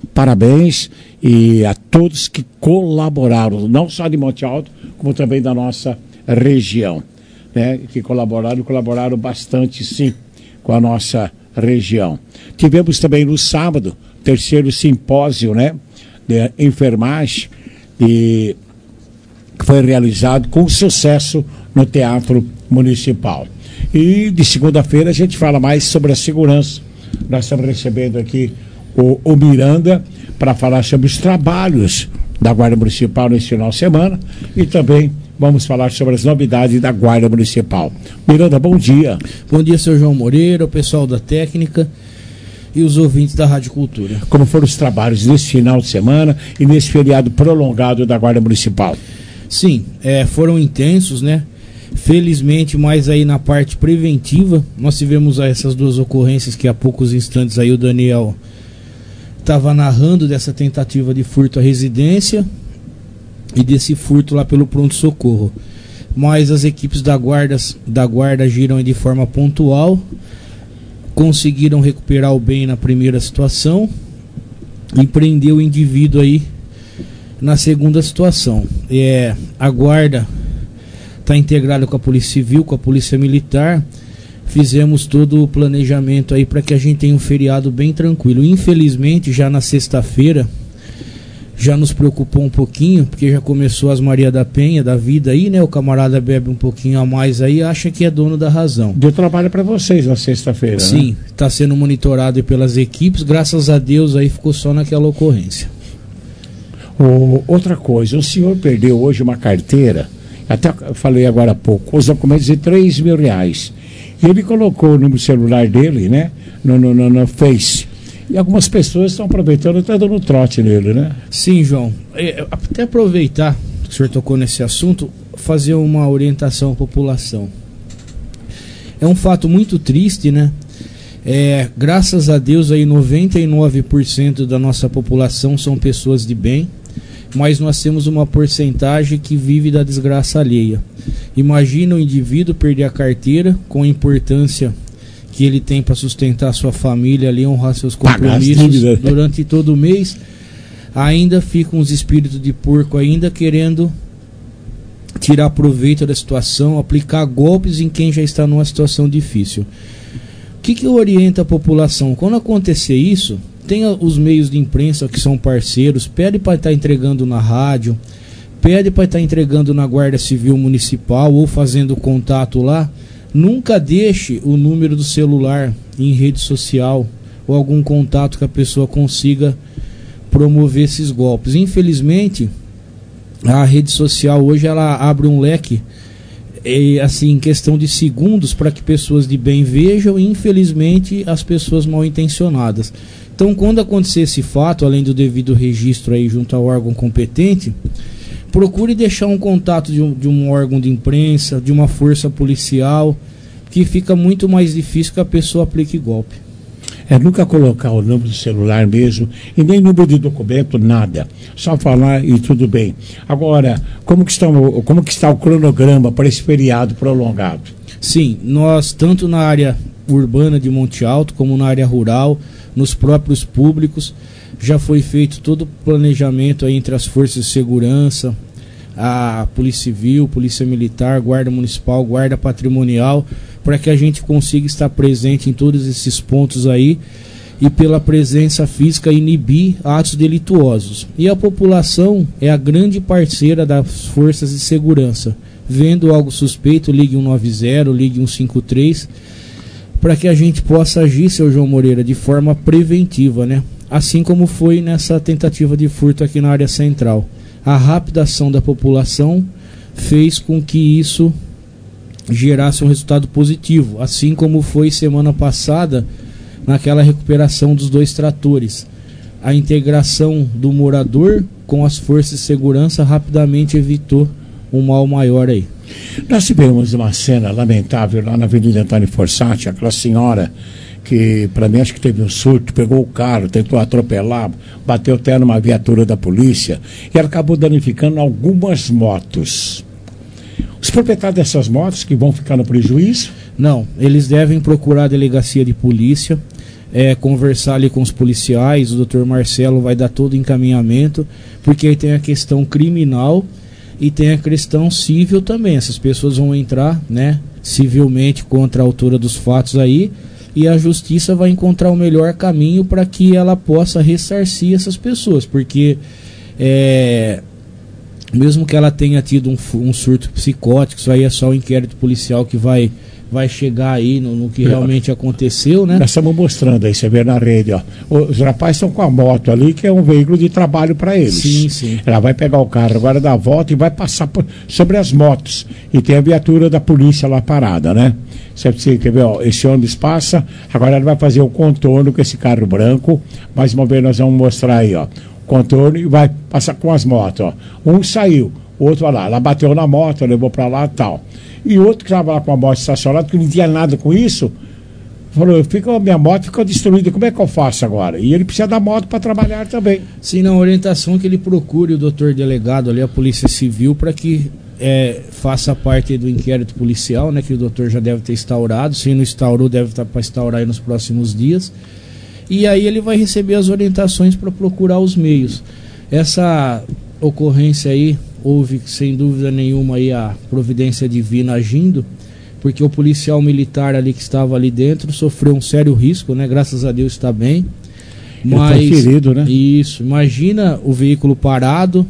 parabéns e a todos que colaboraram, não só de Monte Alto, como também da nossa região, né? Que colaboraram bastante, sim, com a nossa região. Tivemos também no sábado, 3º simpósio, né, de enfermagem, que foi realizado com sucesso no Teatro Municipal. E de segunda-feira a gente fala mais sobre a segurança. Nós estamos recebendo aqui o Miranda para falar sobre os trabalhos da Guarda Municipal nesse final de semana e também vamos falar sobre as novidades da Guarda Municipal. Miranda, bom dia. Bom dia, seu João Moreira, o pessoal da técnica e os ouvintes da Rádio Cultura. Como foram os trabalhos nesse final de semana e nesse feriado prolongado da Guarda Municipal? Sim, foram intensos, né? Felizmente, mais aí na parte preventiva, nós tivemos essas duas ocorrências que há poucos instantes aí o Daniel estava narrando dessa tentativa de furto à residência e desse furto lá pelo pronto-socorro. Mas as equipes da guarda agiram de forma pontual, conseguiram recuperar o bem na primeira situação e prender o indivíduo aí na segunda situação. A guarda está integrada com a Polícia Civil, com a Polícia Militar. Fizemos todo o planejamento aí para que a gente tenha um feriado bem tranquilo. Infelizmente, já na sexta-feira, já nos preocupou um pouquinho, porque já começou as Maria da Penha, da vida aí, né? O camarada bebe um pouquinho a mais aí, acha que é dono da razão. Deu trabalho para vocês na sexta-feira, né? Sim, está sendo monitorado aí pelas equipes, graças a Deus aí ficou só naquela ocorrência. Outra coisa, o senhor perdeu hoje uma carteira, até falei agora há pouco, os documentos de R$3.000. Ele colocou o número celular dele, né, no Face. E algumas pessoas estão aproveitando e estão dando trote nele, né? Sim, João. Até aproveitar que o senhor tocou nesse assunto, fazer uma orientação à população. É um fato muito triste, né? Graças a Deus aí 99% da nossa população são pessoas de bem, mas nós temos uma porcentagem que vive da desgraça alheia. Imagina o indivíduo perder a carteira com a importância que ele tem para sustentar a sua família ali, honrar seus compromissos durante todo o mês, ainda ficam uns espíritos de porco ainda querendo tirar proveito da situação, aplicar golpes em quem já está numa situação difícil. O que orienta a população? Quando acontecer isso, tem os meios de imprensa que são parceiros, pede para estar entregando na rádio, pede para estar entregando na Guarda Civil Municipal ou fazendo contato lá. Nunca deixe o número do celular em rede social ou algum contato que a pessoa consiga promover esses golpes. Infelizmente, a rede social hoje ela abre um leque assim, em questão de segundos para que pessoas de bem vejam e infelizmente as pessoas mal intencionadas. Então, quando acontecer esse fato, além do devido registro aí junto ao órgão competente, procure deixar um contato de um órgão de imprensa, de uma força policial, que fica muito mais difícil que a pessoa aplique golpe. Nunca colocar o número do celular mesmo, e nem número de documento, nada. Só falar e tudo bem. Agora, como que está o cronograma para esse feriado prolongado? Sim, nós, tanto na área urbana de Monte Alto, como na área rural, nos próprios públicos, já foi feito todo o planejamento aí entre as forças de segurança, a Polícia Civil, Polícia Militar, Guarda Municipal, Guarda Patrimonial, para que a gente consiga estar presente em todos esses pontos aí e pela presença física inibir atos delituosos. E a população é a grande parceira das forças de segurança. Vendo algo suspeito, ligue 190, ligue 153, para que a gente possa agir, seu João Moreira, de forma preventiva, né? Assim como foi nessa tentativa de furto aqui na área central. A rápida ação da população fez com que isso gerasse um resultado positivo, assim como foi semana passada naquela recuperação dos 2 tratores. A integração do morador com as forças de segurança rapidamente evitou um mal maior aí. Nós tivemos uma cena lamentável lá na Avenida Antônio Fossati, aquela senhora que, para mim, acho que teve um surto, pegou o carro, tentou atropelar, bateu até numa viatura da polícia e ela acabou danificando algumas motos. Os proprietários dessas motos que vão ficar no prejuízo? Não, eles devem procurar a delegacia de polícia, conversar ali com os policiais. O Dr. Marcelo vai dar todo o encaminhamento, porque aí tem a questão criminal e tem a questão civil também. Essas pessoas vão entrar, né, civilmente contra a autora dos fatos aí, e a justiça vai encontrar o melhor caminho para que ela possa ressarcir essas pessoas, porque mesmo que ela tenha tido um surto psicótico, isso aí é só o inquérito policial que vai chegar aí no que realmente aconteceu, né? Nós estamos mostrando aí, você vê na rede, ó. Os rapazes estão com a moto ali, que é um veículo de trabalho para eles. Sim, sim. Ela vai pegar o carro agora, dar a volta e vai passar sobre as motos. E tem a viatura da polícia lá parada, né? Você quer ver, ó, esse ônibus passa, agora ele vai fazer o contorno com esse carro branco. Mais uma vez nós vamos mostrar aí, ó, o contorno, e vai passar com as motos, ó. Um saiu, o outro vai lá, ela bateu na moto, levou para lá e tal. E outro que estava lá com a moto estacionada, que não tinha nada com isso, falou, minha moto ficou destruída, como é que eu faço agora? E ele precisa da moto para trabalhar também. Sim, na orientação que ele procure o doutor delegado ali, a Polícia Civil, para que faça parte do inquérito policial, né, que o doutor já deve ter instaurado. Se não instaurou, deve estar para instaurar aí nos próximos dias. E aí ele vai receber as orientações para procurar os meios. Essa ocorrência aí, houve sem dúvida nenhuma aí a providência divina agindo, porque o policial militar ali que estava ali dentro sofreu um sério risco, né? Graças a Deus está bem. Mas ele tá ferido, né? Isso, imagina o veículo parado,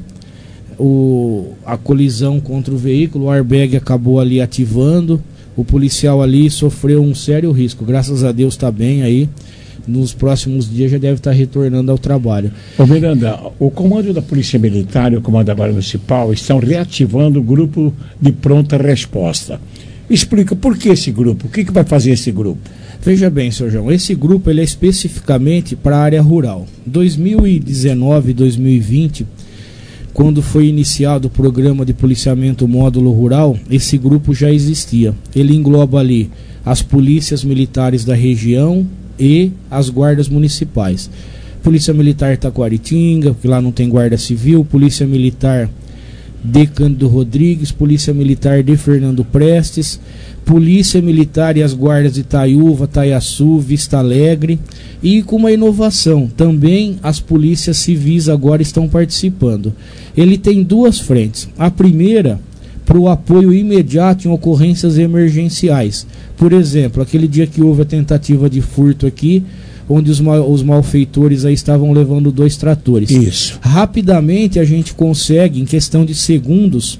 a colisão contra o veículo, o airbag acabou ali ativando, o policial ali sofreu um sério risco. Graças a Deus está bem aí. Nos próximos dias já deve estar retornando ao trabalho. Ô Miranda, o comando da Polícia Militar e o comando da Guarda Municipal estão reativando o grupo de pronta resposta. Explica por que esse grupo, o que vai fazer esse grupo? Veja bem, Sr. João, esse grupo ele é especificamente para a área rural. 2019 e 2020, quando foi iniciado o programa de policiamento módulo rural, esse grupo já existia. Ele engloba ali as polícias militares da região e as guardas municipais. Polícia Militar Taquaritinga, porque lá não tem guarda civil, Polícia Militar de Cândido Rodrigues, Polícia Militar de Fernando Prestes, Polícia Militar e as guardas de Itaiúva, Taiaçu, Vista Alegre, e com uma inovação, também as polícias civis agora estão participando. Ele tem duas frentes. A primeira, para o apoio imediato em ocorrências emergenciais. Por exemplo, aquele dia que houve a tentativa de furto aqui, onde os malfeitores aí estavam levando 2 tratores. Isso. Rapidamente a gente consegue, em questão de segundos,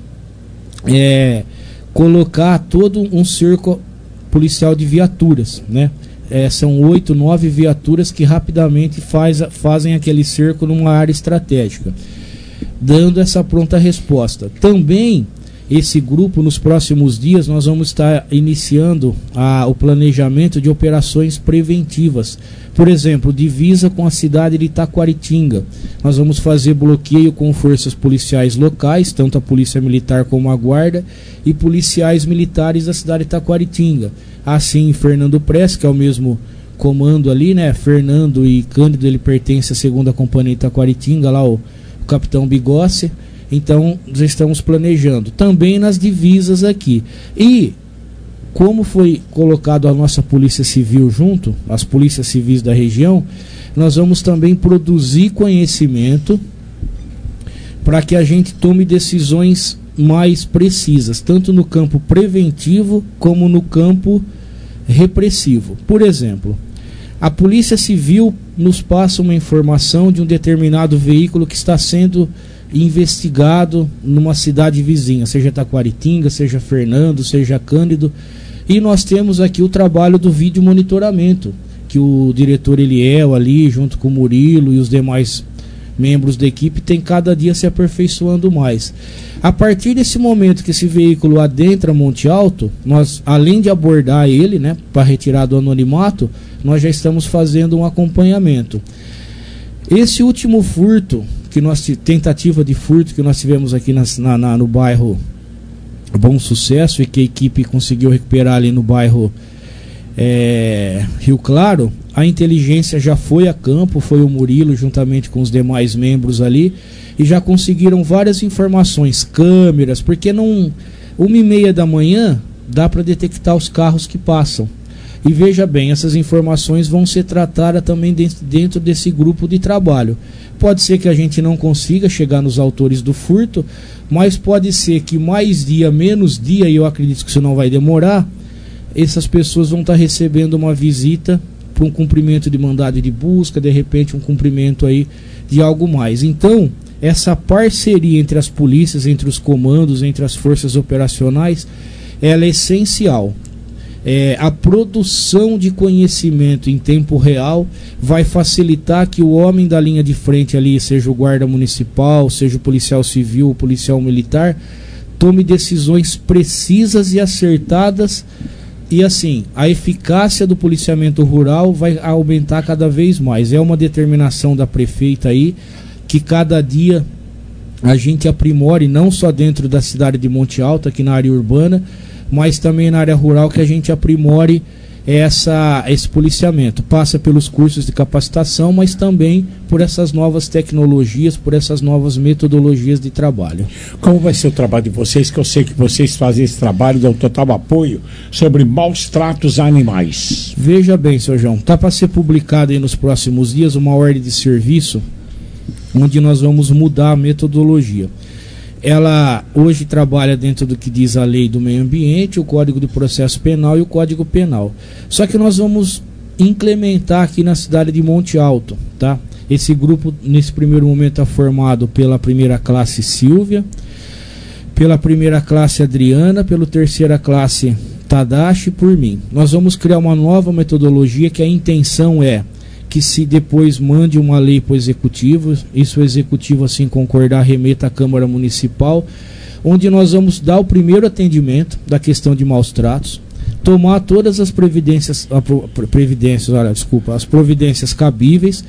colocar todo um cerco policial de viaturas, né? São 8, 9 viaturas que rapidamente fazem aquele cerco numa área estratégica, dando essa pronta resposta. Também esse grupo, nos próximos dias, nós vamos estar iniciando o planejamento de operações preventivas. Por exemplo, divisa com a cidade de Taquaritinga. Nós vamos fazer bloqueio com forças policiais locais, tanto a Polícia Militar como a Guarda, e policiais militares da cidade de Taquaritinga. Assim, Fernando Prestes, que é o mesmo comando ali, né? Fernando e Cândido, ele pertence à 2ª Companhia de Taquaritinga, lá o Capitão Bigossi. Então, nós estamos planejando também nas divisas aqui. E, como foi colocado a nossa Polícia Civil junto, as polícias civis da região, nós vamos também produzir conhecimento para que a gente tome decisões mais precisas, tanto no campo preventivo como no campo repressivo. Por exemplo, a Polícia Civil nos passa uma informação de um determinado veículo que está sendo investigado numa cidade vizinha, seja Taquaritinga, seja Fernando, seja Cândido, e nós temos aqui o trabalho do vídeo monitoramento, que o diretor Eliel ali, junto com o Murilo e os demais membros da equipe, tem cada dia se aperfeiçoando mais. A partir desse momento que esse veículo adentra Monte Alto, nós, além de abordar ele, né, para retirar do anonimato, nós já estamos fazendo um acompanhamento. Esse último furto, tentativa de furto que nós tivemos aqui no bairro Bom Sucesso, e que a equipe conseguiu recuperar ali no bairro Rio Claro, a inteligência já foi a campo, foi o Murilo juntamente com os demais membros ali, e já conseguiram várias informações, câmeras, porque 1h30 da manhã dá para detectar os carros que passam. E veja bem, essas informações vão ser tratadas também dentro desse grupo de trabalho. Pode ser que a gente não consiga chegar nos autores do furto, mas pode ser que mais dia, menos dia, e eu acredito que isso não vai demorar, essas pessoas vão estar recebendo uma visita para um cumprimento de mandado de busca, de repente um cumprimento aí de algo mais. Então, essa parceria entre as polícias, entre os comandos, entre as forças operacionais, ela é essencial. A produção de conhecimento em tempo real vai facilitar que o homem da linha de frente ali, seja o guarda municipal, seja o policial civil, o policial militar, tome decisões precisas e acertadas, e assim, a eficácia do policiamento rural vai aumentar cada vez mais. É uma determinação da prefeita aí, que cada dia a gente aprimore, não só dentro da cidade de Monte Alto, aqui na área urbana, mas também na área rural, que a gente aprimore esse policiamento. Passa pelos cursos de capacitação, mas também por essas novas tecnologias, por essas novas metodologias de trabalho. Como vai ser o trabalho de vocês, que eu sei que vocês fazem esse trabalho, dão total apoio sobre maus tratos a animais? Veja bem, seu João, está para ser publicado aí nos próximos dias uma ordem de serviço, onde nós vamos mudar a metodologia. Ela hoje trabalha dentro do que diz a lei do meio ambiente, o Código de Processo Penal e o Código Penal. Só que nós vamos implementar aqui na cidade de Monte Alto, tá? Esse grupo, nesse primeiro momento, é formado pela primeira classe Silvia, pela primeira classe Adriana, pela terceira classe Tadashi e por mim. Nós vamos criar uma nova metodologia, que a intenção é que se depois mande uma lei para o executivo, isso o executivo assim concordar, remeta à Câmara Municipal, onde nós vamos dar o primeiro atendimento da questão de maus tratos, tomar todas as as providências cabíveis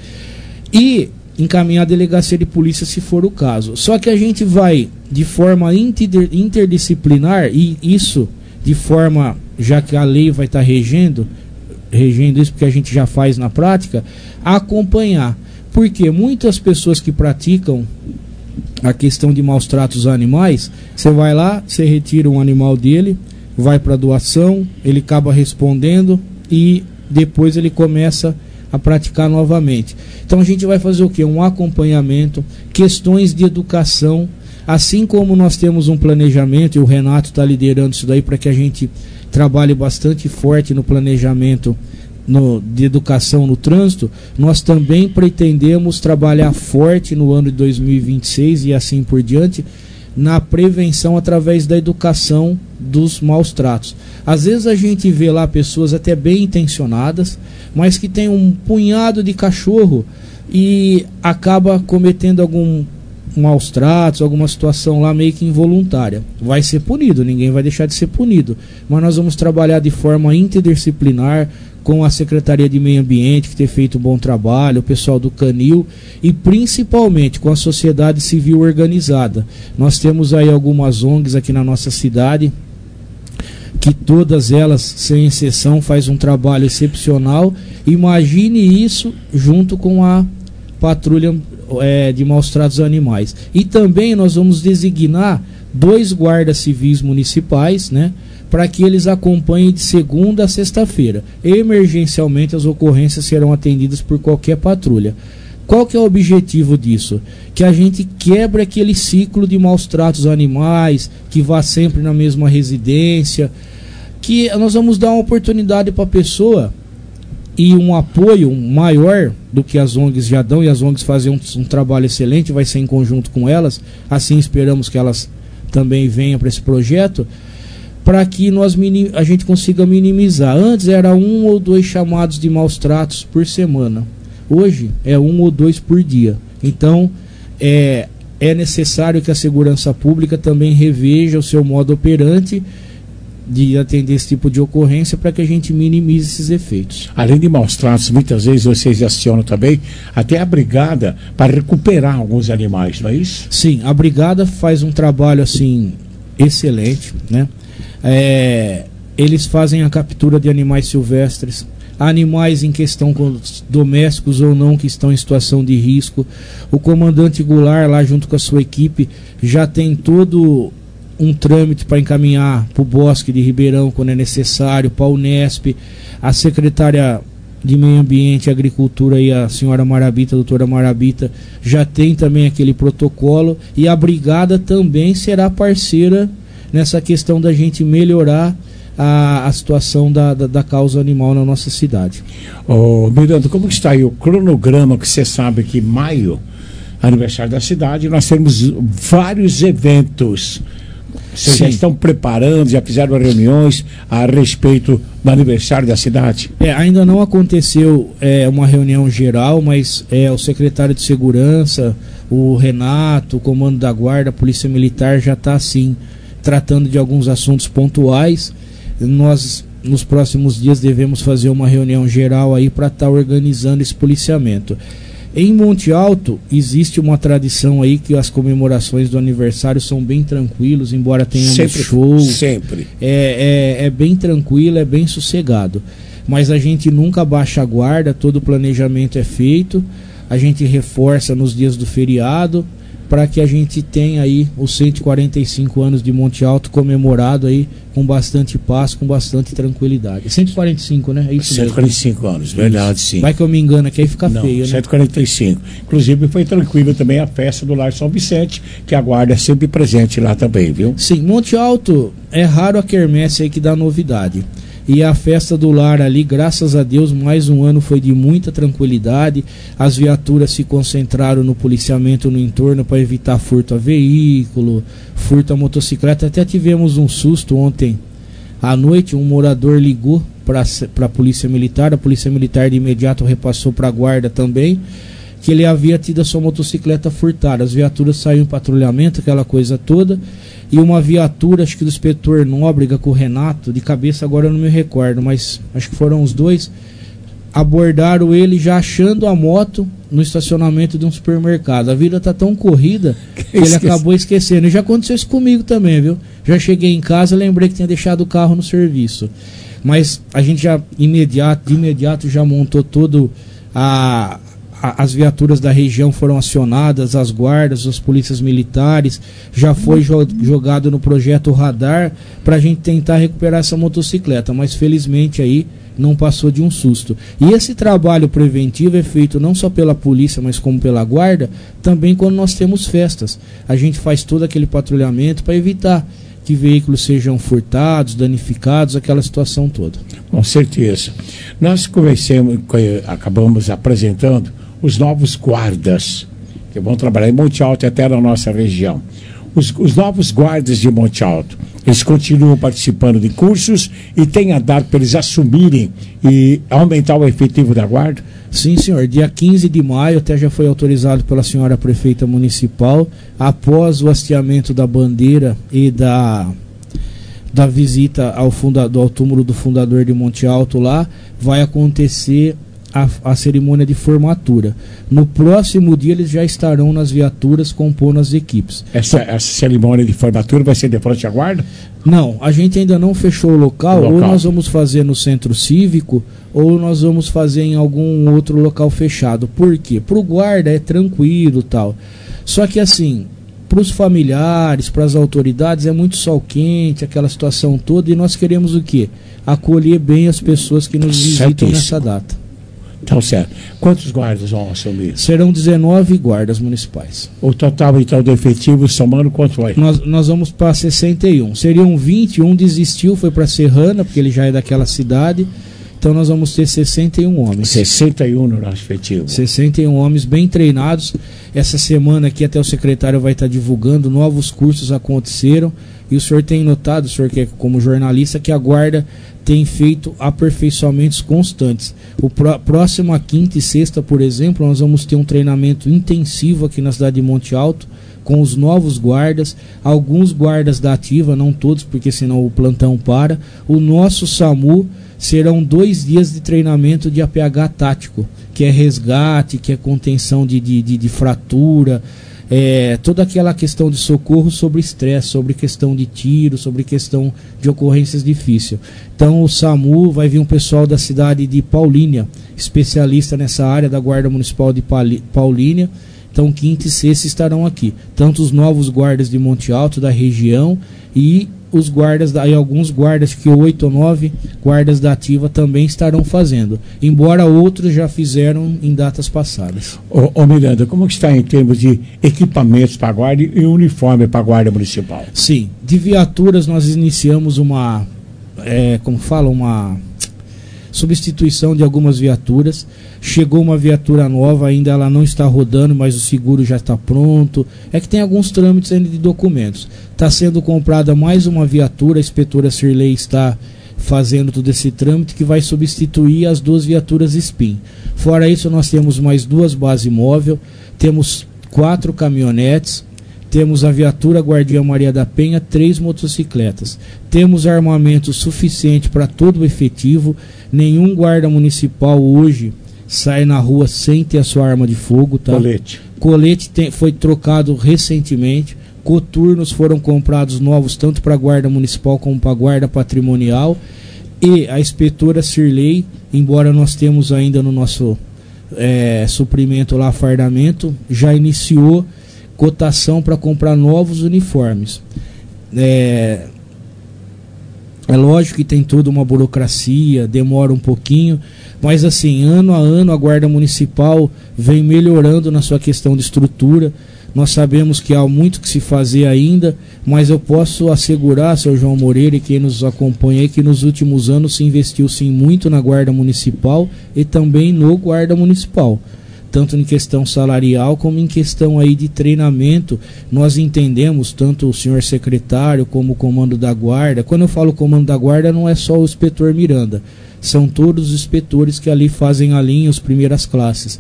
e encaminhar a delegacia de polícia se for o caso. Só que a gente vai de forma interdisciplinar, e isso de forma, já que a lei vai estar regendo isso, porque a gente já faz na prática, acompanhar. Porque muitas pessoas que praticam a questão de maus tratos a animais, você vai lá, você retira um animal dele, vai para doação, ele acaba respondendo e depois ele começa a praticar novamente. Então a gente vai fazer o quê? Um acompanhamento, questões de educação, assim como nós temos um planejamento, e o Renato está liderando isso daí para que a gente trabalhe bastante forte no planejamento de educação no trânsito, nós também pretendemos trabalhar forte no ano de 2026 e assim por diante, na prevenção através da educação dos maus tratos. Às vezes a gente vê lá pessoas até bem intencionadas, mas que tem um punhado de cachorro e acaba cometendo algum maus tratos, alguma situação lá meio que involuntária. Vai ser punido, ninguém vai deixar de ser punido, mas nós vamos trabalhar de forma interdisciplinar com a Secretaria de Meio Ambiente, que tem feito um bom trabalho, o pessoal do Canil e principalmente com a sociedade civil organizada. Nós temos aí algumas ONGs aqui na nossa cidade, que todas elas, sem exceção, faz um trabalho excepcional. Imagine isso junto com a patrulha de maus tratos a animais. E também nós vamos designar 2 guardas civis municipais, né, para que eles acompanhem de segunda a sexta-feira. Emergencialmente as ocorrências serão atendidas por qualquer patrulha. Qual que é o objetivo disso? Que a gente quebre aquele ciclo de maus tratos a animais, que vá sempre na mesma residência, que nós vamos dar uma oportunidade para a pessoa e um apoio maior do que as ONGs já dão, e as ONGs fazem um trabalho excelente, vai ser em conjunto com elas, assim esperamos que elas também venham para esse projeto, para que a gente consiga minimizar. Antes era 1 ou 2 chamados de maus tratos por semana, hoje é 1 ou 2 por dia. Então é necessário que a segurança pública também reveja o seu modo operante de atender esse tipo de ocorrência, para que a gente minimize esses efeitos. Além de maus tratos, muitas vezes vocês acionam também até a brigada para recuperar alguns animais, não é isso? Sim, a brigada faz um trabalho assim excelente, né? Eles fazem a captura de animais silvestres, animais em questão domésticos ou não, que estão em situação de risco. O comandante Goulart lá junto com a sua equipe já tem todo um trâmite para encaminhar para o Bosque de Ribeirão quando é necessário, para a Unesp, a secretária de Meio Ambiente e Agricultura e a senhora Marabita, a doutora Marabita, já tem também aquele protocolo, e a Brigada também será parceira nessa questão da gente melhorar a situação da causa animal na nossa cidade. Miranda, como está aí o cronograma, que você sabe que maio, aniversário da cidade, nós temos vários eventos. Vocês já estão preparando, já fizeram reuniões a respeito do aniversário da cidade? Ainda não aconteceu uma reunião geral, mas o secretário de Segurança, o Renato, o comando da Guarda, a Polícia Militar já está assim, tratando de alguns assuntos pontuais. Nós, nos próximos dias, devemos fazer uma reunião geral aí para estar organizando esse policiamento. Em Monte Alto, existe uma tradição aí que as comemorações do aniversário são bem tranquilos, embora tenhamos show. Sempre. É bem tranquilo, é bem sossegado. Mas a gente nunca baixa a guarda, todo o planejamento é feito, a gente reforça nos dias do feriado, para que a gente tenha aí os 145 anos de Monte Alto comemorado aí com bastante paz, com bastante tranquilidade. 145, né? É isso 145 mesmo. Anos, verdade, sim. Vai que eu me engano aqui, aí fica feio, né? 145. Inclusive foi tranquilo também a festa do Lar São Vicente, que a guarda é sempre presente lá também, viu? Sim, Monte Alto é raro a quermesse aí que dá novidade. E a festa do lar ali, graças a Deus, mais um ano foi de muita tranquilidade. As viaturas se concentraram no policiamento no entorno para evitar furto a veículo, furto a motocicleta. Até tivemos um susto ontem à noite, um morador ligou para a Polícia Militar, a Polícia Militar de imediato repassou para a Guarda também, que ele havia tido a sua motocicleta furtada. As viaturas saíram em patrulhamento, aquela coisa toda, e uma viatura, acho que do inspetor Nóbrega com o Renato, de cabeça agora eu não me recordo, mas acho que foram os dois, abordaram ele já achando a moto no estacionamento de um supermercado. A vida tá tão corrida que ele acabou esquecendo. E já aconteceu isso comigo também, viu? Já cheguei em casa, lembrei que tinha deixado o carro no serviço. Mas a gente já de imediato já montou todo as viaturas da região foram acionadas, as guardas, as polícias militares, já foi jogado no projeto Radar para a gente tentar recuperar essa motocicleta, mas felizmente aí não passou de um susto. E esse trabalho preventivo é feito não só pela polícia, mas como pela guarda, também quando nós temos festas. A gente faz todo aquele patrulhamento para evitar que veículos sejam furtados, danificados, aquela situação toda. Com certeza. Nós acabamos apresentando os novos guardas que vão trabalhar em Monte Alto e até na nossa região. Os novos guardas de Monte Alto, eles continuam participando de cursos e tem a data para eles assumirem e aumentar o efetivo da guarda? Sim, senhor. Dia 15 de maio, até já foi autorizado pela senhora prefeita municipal, após o hasteamento da bandeira e da visita ao túmulo do fundador de Monte Alto lá, vai acontecer a cerimônia de formatura. No próximo dia eles já estarão nas viaturas compondo as equipes. Essa cerimônia de formatura vai ser de frente à guarda? Não, a gente ainda não fechou o local. Ou nós vamos fazer no centro cívico ou nós vamos fazer em algum outro local fechado. Por quê? Para o guarda é tranquilo e tal. Só que assim, para os familiares, para as autoridades é muito sol quente, aquela situação toda, e nós queremos o quê? Acolher bem as pessoas que nos visitam nessa data. Então, certo. Quantos guardas vão assumir? Serão 19 guardas municipais. O total, então, do efetivo, somando, quanto vai? Nós vamos para 61. Seriam 20, um desistiu, foi para Serrana, porque ele já é daquela cidade. Então, nós vamos ter 61 homens. 61 no nosso efetivo. 61 homens bem treinados. Essa semana aqui, até o secretário vai estar divulgando, novos cursos aconteceram. E o senhor tem notado, o senhor que é como jornalista, que a guarda tem feito aperfeiçoamentos constantes. Próxima quinta e sexta, por exemplo, nós vamos ter um treinamento intensivo aqui na cidade de Monte Alto, com os novos guardas, alguns guardas da ativa, não todos, porque senão o plantão para. O nosso SAMU serão 2 dias de treinamento de APH tático, que é resgate, que é contenção de fratura, toda aquela questão de socorro sobre estresse, sobre questão de tiro, sobre questão de ocorrências difíceis. Então o SAMU vai vir um pessoal da cidade de Paulínia, especialista nessa área da Guarda Municipal de Paulínia, Então quinta e sexta estarão aqui. Tanto os novos guardas de Monte Alto, da região, e os guardas, e alguns guardas, que 8 ou 9 guardas da ativa também estarão fazendo. Embora outros já fizeram em datas passadas. Ô Miranda, como que está em termos de equipamentos para a guarda e uniforme para a guarda municipal? Sim, de viaturas nós iniciamos uma substituição de algumas viaturas. Chegou uma viatura nova, ainda ela não está rodando, mas o seguro já está pronto. É que tem alguns trâmites ainda de documentos. Está sendo comprada mais uma viatura, a inspetora Sirley está fazendo todo esse trâmite, que vai substituir as 2 viaturas SPIN. Fora isso, nós temos mais 2 bases móveis, temos 4 caminhonetes, temos a viatura Guardiã Maria da Penha, 3 motocicletas. Temos armamento suficiente para todo o efetivo. Nenhum guarda municipal hoje sai na rua sem ter a sua arma de fogo. Tá? Colete foi trocado recentemente. Coturnos foram comprados novos, tanto para a guarda municipal como para a guarda patrimonial. E a inspetora Sirley, embora nós temos ainda no nosso suprimento lá, fardamento, já iniciou cotação para comprar novos uniformes. É lógico que tem toda uma burocracia, demora um pouquinho, mas assim, ano a ano a Guarda Municipal vem melhorando na sua questão de estrutura. Nós sabemos que há muito que se fazer ainda, mas eu posso assegurar, seu João Moreira, e quem nos acompanha aí, que nos últimos anos se investiu sim muito na Guarda Municipal e também no Guarda Municipal, tanto em questão salarial como em questão aí de treinamento. Nós entendemos, tanto o senhor secretário como o comando da guarda. Quando eu falo comando da guarda, não é só o inspetor Miranda, são todos os inspetores que ali fazem a linha, as primeiras classes,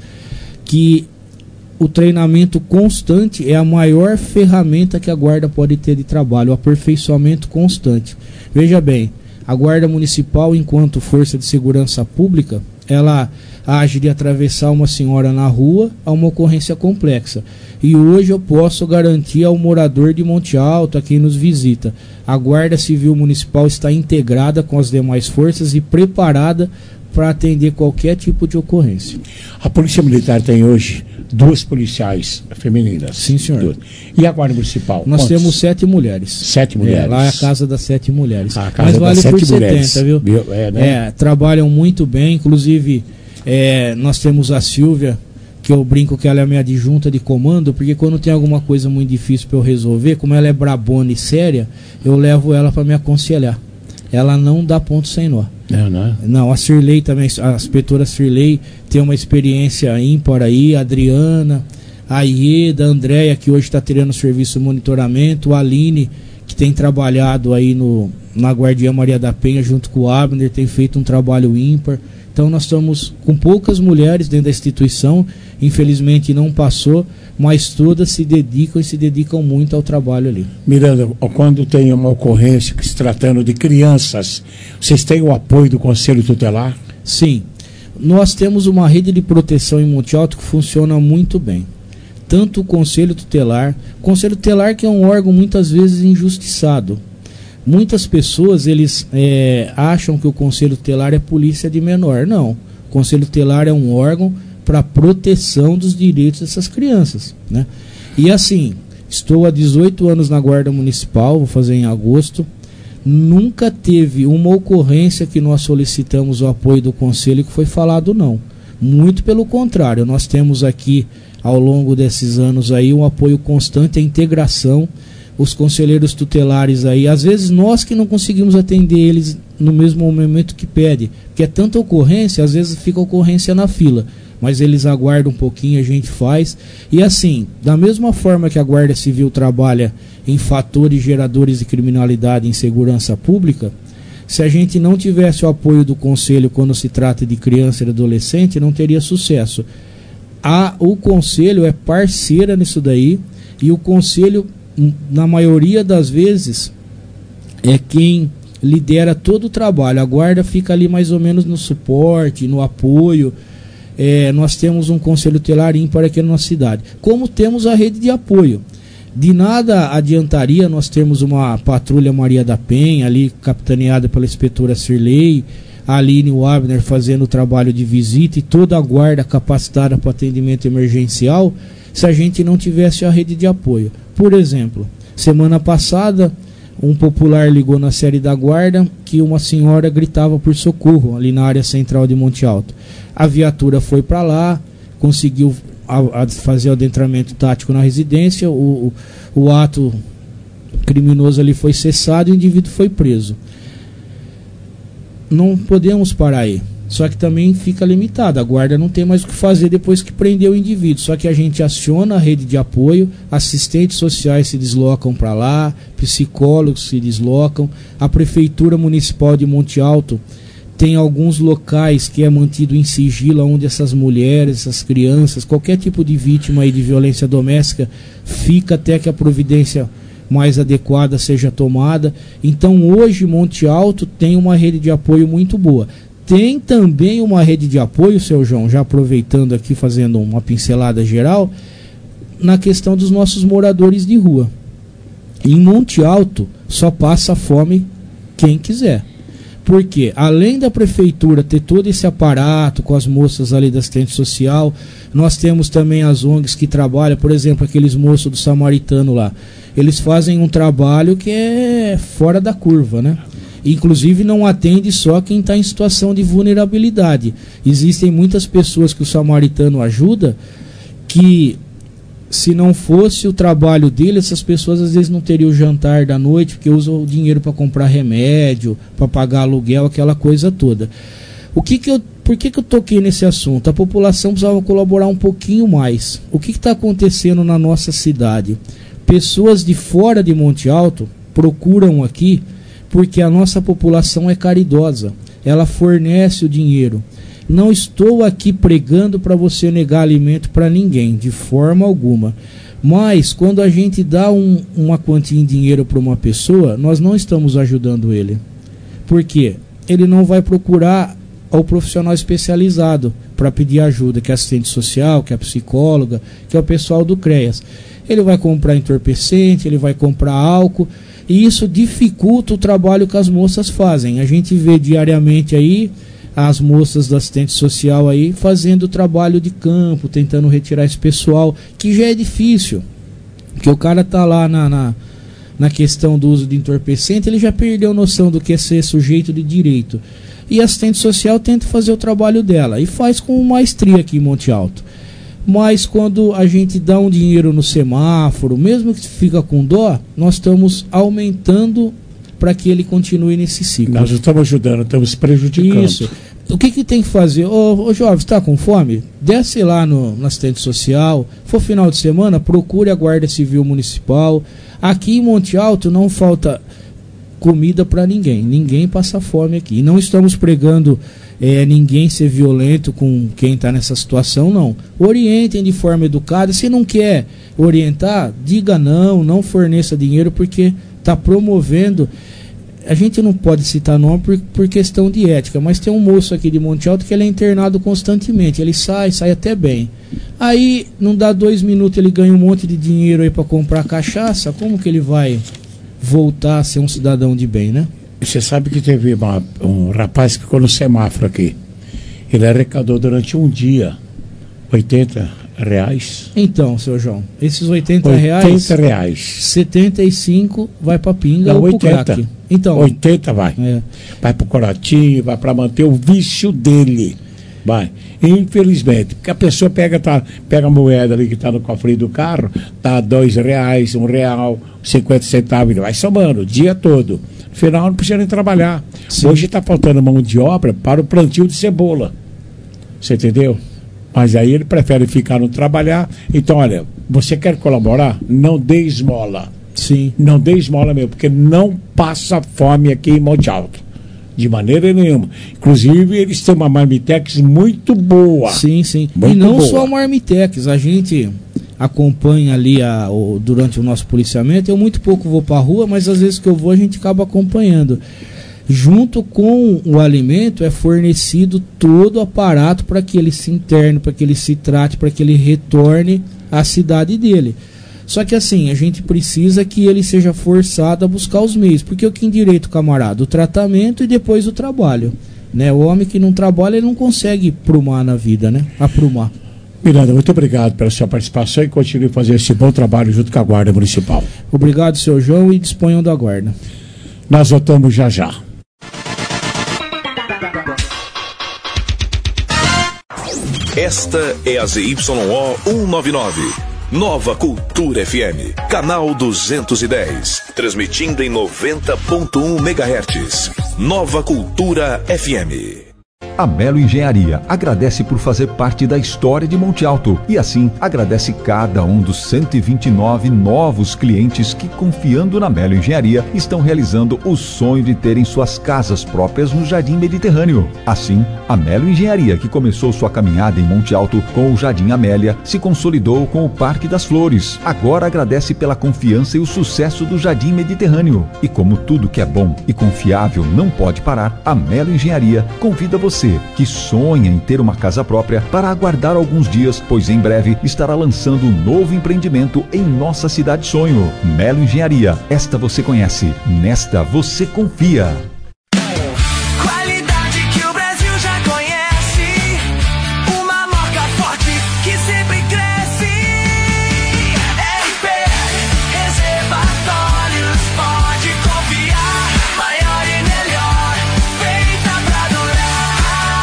que o treinamento constante é a maior ferramenta que a guarda pode ter de trabalho, o aperfeiçoamento constante. Veja bem, a Guarda Municipal, enquanto força de segurança pública, ela age de atravessar uma senhora na rua a uma ocorrência complexa. E hoje eu posso garantir ao morador de Monte Alto, a quem nos visita, a Guarda Civil Municipal está integrada com as demais forças e preparada para atender qualquer tipo de ocorrência. A Polícia Militar tem hoje 2 policiais femininas. Sim, senhor. 2. E a Guarda Municipal? Nós temos 7 mulheres. 7 mulheres. Lá é a Casa das 7 Mulheres. A Casa Mas vale das 7 por mulheres. 70, viu? Trabalham muito bem, inclusive nós temos a Silvia, que eu brinco que ela é a minha adjunta de comando, porque quando tem alguma coisa muito difícil para eu resolver, como ela é brabona e séria, eu levo ela para me aconselhar. Ela não dá ponto sem nó. Não, a Sirley também, a inspetora Sirley tem uma experiência ímpar aí, a Adriana, a Ieda, a Andréia, que hoje está tirando serviço de monitoramento, a Aline, que tem trabalhado aí na Guardiã Maria da Penha junto com o Abner, tem feito um trabalho ímpar. Então nós estamos com poucas mulheres dentro da instituição, infelizmente não passou, mas todas se dedicam muito ao trabalho ali. Miranda, quando tem uma ocorrência que se tratando de crianças, vocês têm o apoio do Conselho Tutelar? Sim, nós temos uma rede de proteção em Monte Alto que funciona muito bem. Tanto o Conselho Tutelar que é um órgão muitas vezes injustiçado. Muitas pessoas eles acham que o Conselho Tutelar é polícia de menor. Não, o Conselho Tutelar é um órgão para proteção dos direitos dessas crianças, né? E assim, estou há 18 anos na Guarda Municipal, vou fazer em agosto, nunca teve uma ocorrência que nós solicitamos o apoio do Conselho que foi falado não. Muito pelo contrário, nós temos aqui ao longo desses anos aí um apoio constante, a integração. Os conselheiros tutelares aí, às vezes nós que não conseguimos atender eles no mesmo momento que pede, porque é tanta ocorrência, às vezes fica ocorrência na fila, mas eles aguardam um pouquinho, a gente faz. E assim, da mesma forma que a Guarda Civil trabalha em fatores geradores de criminalidade e insegurança pública, se a gente não tivesse o apoio do Conselho quando se trata de criança e adolescente, não teria sucesso. O Conselho é parceira nisso daí, e o Conselho, na maioria das vezes, é quem lidera todo o trabalho. A guarda fica ali mais ou menos no suporte, no apoio. Nós temos um Conselho Tutelar ímpar aqui na nossa cidade, como temos a rede de apoio. De nada adiantaria nós termos uma patrulha Maria da Penha ali, capitaneada pela inspetora Sirley, a Aline e o Abner fazendo o trabalho de visita, e toda a guarda capacitada para atendimento emergencial, se a gente não tivesse a rede de apoio. Por exemplo, semana passada, um popular ligou na série da guarda que uma senhora gritava por socorro ali na área central de Monte Alto. A viatura foi para lá, conseguiu fazer o adentramento tático na residência, o ato criminoso ali foi cessado e o indivíduo foi preso. Não podemos parar aí. Só que também fica limitado. A guarda não tem mais o que fazer depois que prendeu o indivíduo. Só que a gente aciona a rede de apoio, assistentes sociais se deslocam para lá, psicólogos se deslocam. A Prefeitura Municipal de Monte Alto tem alguns locais que é mantido em sigilo, onde essas mulheres, essas crianças, qualquer tipo de vítima aí de violência doméstica, fica até que a providência mais adequada seja tomada. Então hoje Monte Alto tem uma rede de apoio muito boa. Tem também uma rede de apoio, seu João, já aproveitando aqui, fazendo uma pincelada geral, na questão dos nossos moradores de rua. Em Monte Alto só passa fome quem quiser. Porque além da prefeitura ter todo esse aparato com as moças ali da assistente social, nós temos também as ONGs que trabalham, por exemplo, aqueles moços do Samaritano lá. Eles fazem um trabalho que é fora da curva, né? Inclusive não atende só quem está em situação de vulnerabilidade. Existem muitas pessoas que o Samaritano ajuda que, se não fosse o trabalho dele, essas pessoas às vezes não teriam o jantar da noite, porque usam o dinheiro para comprar remédio, para pagar aluguel, aquela coisa toda. Por que eu toquei nesse assunto? A população precisava colaborar um pouquinho mais. O que está acontecendo na nossa cidade? Pessoas de fora de Monte Alto procuram aqui porque a nossa população é caridosa, ela fornece o dinheiro. Não estou aqui pregando para você negar alimento para ninguém, de forma alguma. Mas quando a gente dá uma quantia em dinheiro para uma pessoa, nós não estamos ajudando ele. Por quê? Ele não vai procurar ao profissional especializado para pedir ajuda, que é assistente social, que é psicóloga, que é o pessoal do CREAS. Ele vai comprar entorpecente, ele vai comprar álcool, e isso dificulta o trabalho que as moças fazem. A gente vê diariamente aí as moças da assistente social aí fazendo o trabalho de campo, tentando retirar esse pessoal, que já é difícil, porque o cara tá lá na questão do uso de entorpecente, ele já perdeu noção do que é ser sujeito de direito. E a assistente social tenta fazer o trabalho dela, e faz com maestria aqui em Monte Alto. Mas quando a gente dá um dinheiro no semáforo, mesmo que fica com dó, nós estamos aumentando para que ele continue nesse ciclo. Nós não estamos ajudando, estamos prejudicando. Isso. O que tem que fazer? Ô jovem, está com fome? Desce lá na assistente social. For final de semana, procure a Guarda Civil Municipal. Aqui em Monte Alto não falta comida para ninguém. Ninguém passa fome aqui. E não estamos pregando ninguém ser violento com quem está nessa situação, não. Orientem de forma educada. Se não quer orientar, diga não forneça dinheiro, porque está promovendo. A gente não pode citar nome por questão de ética, mas tem um moço aqui de Monte Alto que ele é internado constantemente. Ele sai até bem. Aí, não dá 2 minutos, ele ganha um monte de dinheiro aí para comprar cachaça. Como que ele vai voltar a ser um cidadão de bem, né? Você sabe que teve um rapaz que ficou no semáforo aqui. Ele arrecadou durante um dia R$80. Então, seu João, esses R$80, 75 vai para pinga ou 80. Pro crack. Então, 80 vai. Vai pro corotinho, vai para manter o vício dele. Vai. Infelizmente, porque a pessoa pega a moeda ali que está no cofre do carro, tá R$2, R$1, 50 centavos, ele vai somando o dia todo. No final não precisa nem trabalhar. Sim. Hoje está faltando mão de obra para o plantio de cebola. Você entendeu? Mas aí ele prefere ficar no trabalhar. Então, olha, você quer colaborar? Não dê esmola. Sim. Não dê esmola mesmo, porque não passa fome aqui em Monte Alto. De maneira nenhuma. Inclusive, eles têm uma Marmitex muito boa. Sim. Muito e não boa. só a Marmitex, a gente acompanha ali durante o nosso policiamento. Eu muito pouco vou para a rua, mas às vezes que eu vou a gente acaba acompanhando. Junto com o alimento é fornecido todo o aparato para que ele se interne, para que ele se trate, para que ele retorne à cidade dele. Só que assim, a gente precisa que ele seja forçado a buscar os meios, porque o que endireita o camarada? O tratamento e depois o trabalho, né? O homem que não trabalha, ele não consegue aprumar na vida, né? Aprumar. Miranda, muito obrigado pela sua participação e continue fazendo esse bom trabalho junto com a Guarda Municipal. Obrigado, seu João, e disponham da Guarda. Nós voltamos já já. Esta é a ZYO 199. Nova Cultura FM, canal 210, transmitindo em 90.1 MHz. Nova Cultura FM. A Melo Engenharia agradece por fazer parte da história de Monte Alto e assim agradece cada um dos 129 novos clientes que, confiando na Melo Engenharia, estão realizando o sonho de terem suas casas próprias no Jardim Mediterrâneo. Assim, a Melo Engenharia, que começou sua caminhada em Monte Alto com o Jardim Amélia, se consolidou com o Parque das Flores. Agora agradece pela confiança e o sucesso do Jardim Mediterrâneo. E como tudo que é bom e confiável não pode parar, a Melo Engenharia convida você que sonha em ter uma casa própria para aguardar alguns dias, pois em breve estará lançando um novo empreendimento em nossa cidade sonho. Melo Engenharia, esta você conhece, nesta você confia. Qualidade que o Brasil já conhece, uma marca forte que sempre cresce. RP Reservatórios, pode confiar, maior e melhor, feita pra durar.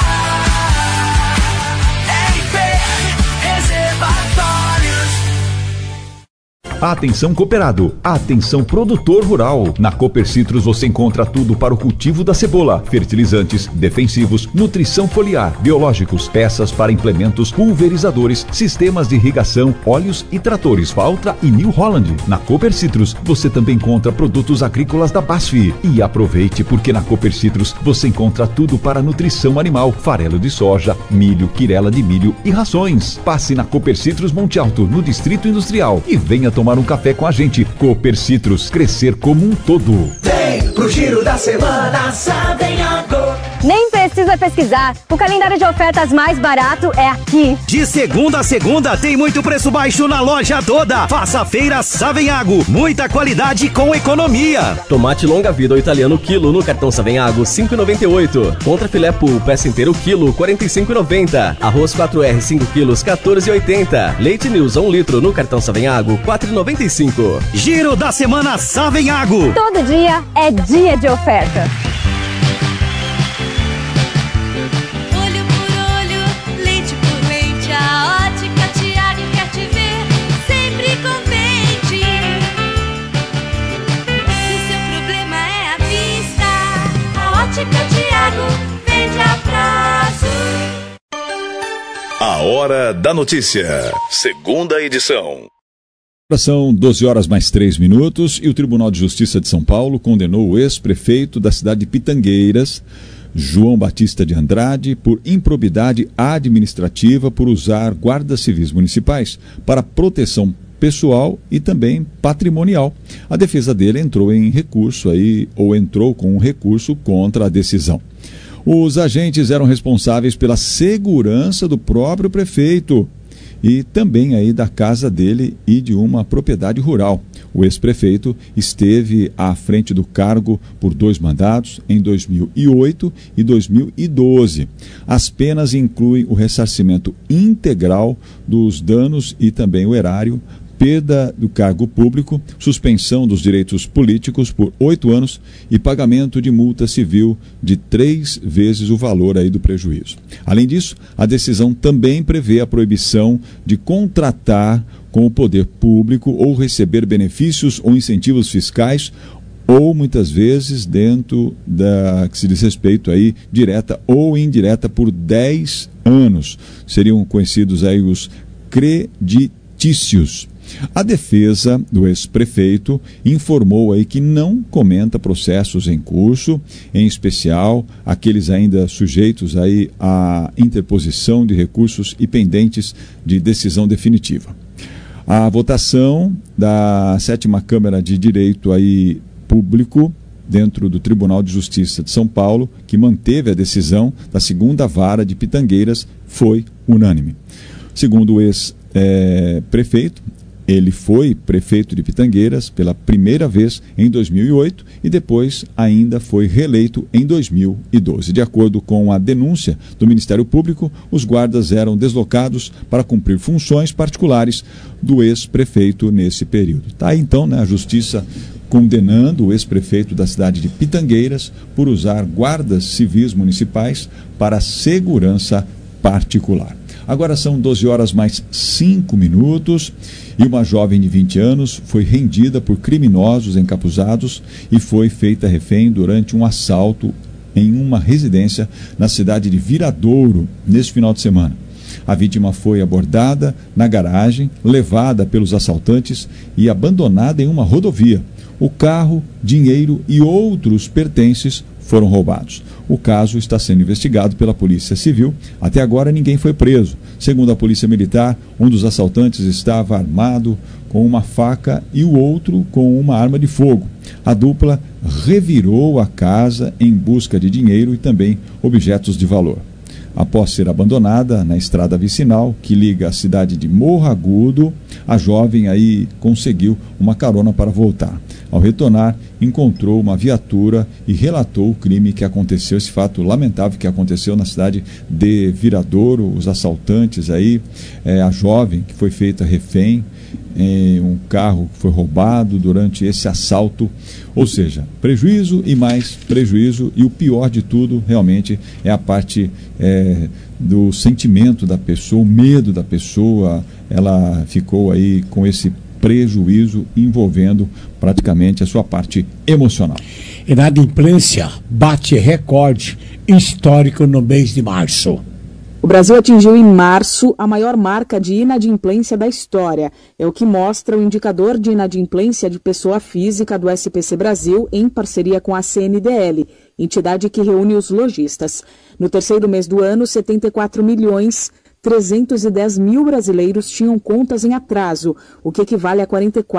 RP Reservatórios. Atenção cooperado, atenção produtor rural. Na Cooper Citrus você encontra tudo para o cultivo da cebola: fertilizantes, defensivos, nutrição foliar, biológicos, peças para implementos, pulverizadores, sistemas de irrigação, óleos e tratores Valtra e New Holland. Na Cooper Citrus você também encontra produtos agrícolas da BASF. E aproveite, porque na Cooper Citrus você encontra tudo para nutrição animal: farelo de soja, milho, quirela de milho e rações. Passe na Cooper Citrus Monte Alto, no Distrito Industrial, e venha tomar um café com a gente. Cooper Citrus, crescer como um todo. Vem pro giro da semana, Savenhago. Nem precisa pesquisar. O calendário de ofertas mais barato é aqui. De segunda a segunda tem muito preço baixo na loja toda. Faça a feira Savenhago. Muita qualidade com economia. Tomate longa vida ou italiano quilo no cartão Savenhago 5,98. Contra filé pool peça inteiro quilo 45,90. Arroz 4R 5 quilos 14,80. Leite News 1 litro no cartão Savenhago 4,95. Giro da semana Savenhago. Todo dia é dia de oferta. Olho por olho, leite por leite, a Ótica Tiago quer te ver sempre contente. Se o seu problema é a vista, a Ótica Tiago vende a prazo. A Hora da Notícia, segunda edição. São 12 horas mais 3 minutos e o Tribunal de Justiça de São Paulo condenou o ex-prefeito da cidade de Pitangueiras, João Batista de Andrade, por improbidade administrativa por usar guardas civis municipais para proteção pessoal e também patrimonial. A defesa dele entrou com um recurso contra a decisão. Os agentes eram responsáveis pela segurança do próprio prefeito e também aí da casa dele e de uma propriedade rural. O ex-prefeito esteve à frente do cargo por 2 mandatos, em 2008 e 2012. As penas incluem o ressarcimento integral dos danos e também o erário, perda do cargo público, suspensão dos direitos políticos por 8 anos e pagamento de multa civil de 3 vezes o valor aí do prejuízo. Além disso, a decisão também prevê a proibição de contratar com o poder público ou receber benefícios ou incentivos fiscais, ou muitas vezes dentro da que se diz respeito aí direta ou indireta por 10 anos. Seriam conhecidos aí os creditícios. A defesa do ex-prefeito informou aí que não comenta processos em curso, em especial aqueles ainda sujeitos aí à interposição de recursos e pendentes de decisão definitiva. A votação da 7ª Câmara de Direito aí Público dentro do Tribunal de Justiça de São Paulo, que manteve a decisão da 2ª Vara de Pitangueiras, foi unânime. Segundo o ex-prefeito, Ele foi prefeito de Pitangueiras pela primeira vez em 2008 e depois ainda foi reeleito em 2012. De acordo com a denúncia do Ministério Público, os guardas eram deslocados para cumprir funções particulares do ex-prefeito nesse período. Tá aí então, né, a Justiça condenando o ex-prefeito da cidade de Pitangueiras por usar guardas civis municipais para segurança particular. Agora são 12 horas mais 5 minutos e uma jovem de 20 anos foi rendida por criminosos encapuzados e foi feita refém durante um assalto em uma residência na cidade de Viradouro neste final de semana. A vítima foi abordada na garagem, levada pelos assaltantes e abandonada em uma rodovia. O carro, dinheiro e outros pertences foram roubados. O caso está sendo investigado pela Polícia Civil. Até agora ninguém foi preso. Segundo a Polícia Militar, um dos assaltantes estava armado com uma faca e o outro com uma arma de fogo. A dupla revirou a casa em busca de dinheiro e também objetos de valor. Após ser abandonada na estrada vicinal que liga a cidade de Morro Agudo, a jovem aí conseguiu uma carona para voltar. Ao retornar, encontrou uma viatura e relatou o crime que aconteceu, esse fato lamentável que aconteceu na cidade de Viradouro. Os assaltantes aí, a jovem que foi feita refém, um carro que foi roubado durante esse assalto, ou seja, prejuízo e mais prejuízo, e o pior de tudo realmente é a parte do sentimento da pessoa, o medo da pessoa. Ela ficou aí com esse prejuízo envolvendo praticamente a sua parte emocional. Inadimplência bate recorde histórico no mês de março. O Brasil atingiu em março a maior marca de inadimplência da história. É o que mostra o indicador de inadimplência de pessoa física do SPC Brasil em parceria com a CNDL, entidade que reúne os lojistas. No terceiro mês do ano, 74.310.000 brasileiros tinham contas em atraso, o que equivale a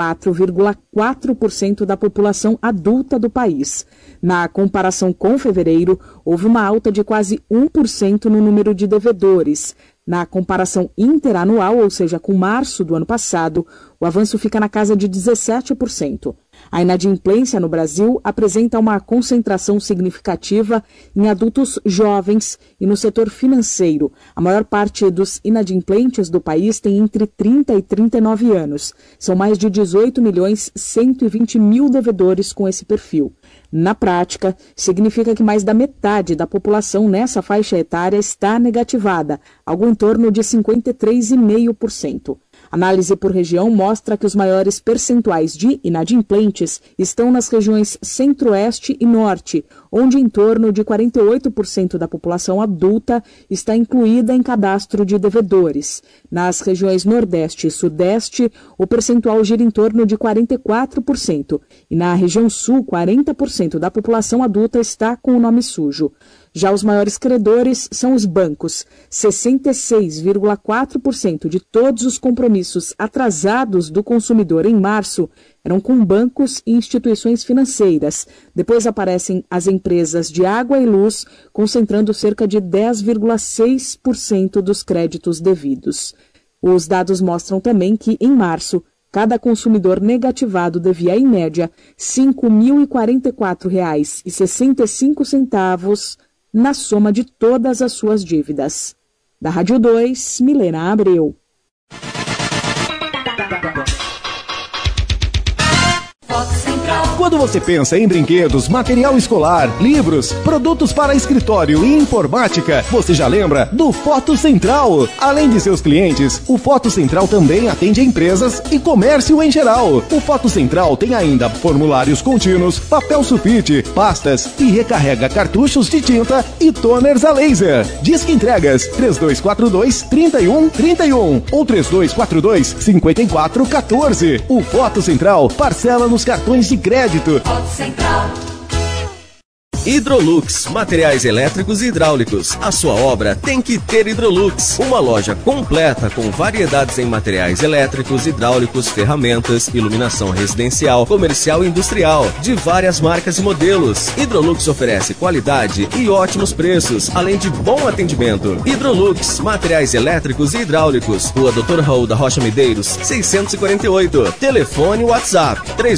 44,4% da população adulta do país. Na comparação com fevereiro, houve uma alta de quase 1% no número de devedores. Na comparação interanual, ou seja, com março do ano passado, o avanço fica na casa de 17%. A inadimplência no Brasil apresenta uma concentração significativa em adultos jovens e no setor financeiro. A maior parte dos inadimplentes do país tem entre 30 e 39 anos. São mais de 18.120.000 devedores com esse perfil. Na prática, significa que mais da metade da população nessa faixa etária está negativada, algo em torno de 53,5%. Análise por região mostra que os maiores percentuais de inadimplentes estão nas regiões Centro-Oeste e Norte, onde em torno de 48% da população adulta está incluída em cadastro de devedores. Nas regiões Nordeste e Sudeste, o percentual gira em torno de 44%, e na região Sul, 40% da população adulta está com o nome sujo. Já os maiores credores são os bancos. 66,4% de todos os compromissos atrasados do consumidor em março eram com bancos e instituições financeiras. Depois aparecem as empresas de água e luz, concentrando cerca de 10,6% dos créditos devidos. Os dados mostram também que, em março, cada consumidor negativado devia, em média, R$ 5.044,65 na soma de todas as suas dívidas. Da Rádio 2, Milena Abreu. Quando você pensa em brinquedos, material escolar, livros, produtos para escritório e informática, você já lembra do Foto Central. Além de seus clientes, o Foto Central também atende empresas e comércio em geral. O Foto Central tem ainda formulários contínuos, papel sulfite, pastas e recarrega cartuchos de tinta e toners a laser. Disque entregas 3242-3131 ou 3242-5414. O Foto Central parcela nos cartões de crédito. Foto Central. Hidrolux, materiais elétricos e hidráulicos. A sua obra tem que ter Hidrolux. Uma loja completa com variedades em materiais elétricos, hidráulicos, ferramentas, iluminação residencial, comercial e industrial, de várias marcas e modelos. Hidrolux oferece qualidade e ótimos preços, além de bom atendimento. Hidrolux, materiais elétricos e hidráulicos. Rua Dr. Raul da Rocha Medeiros, 648. Telefone WhatsApp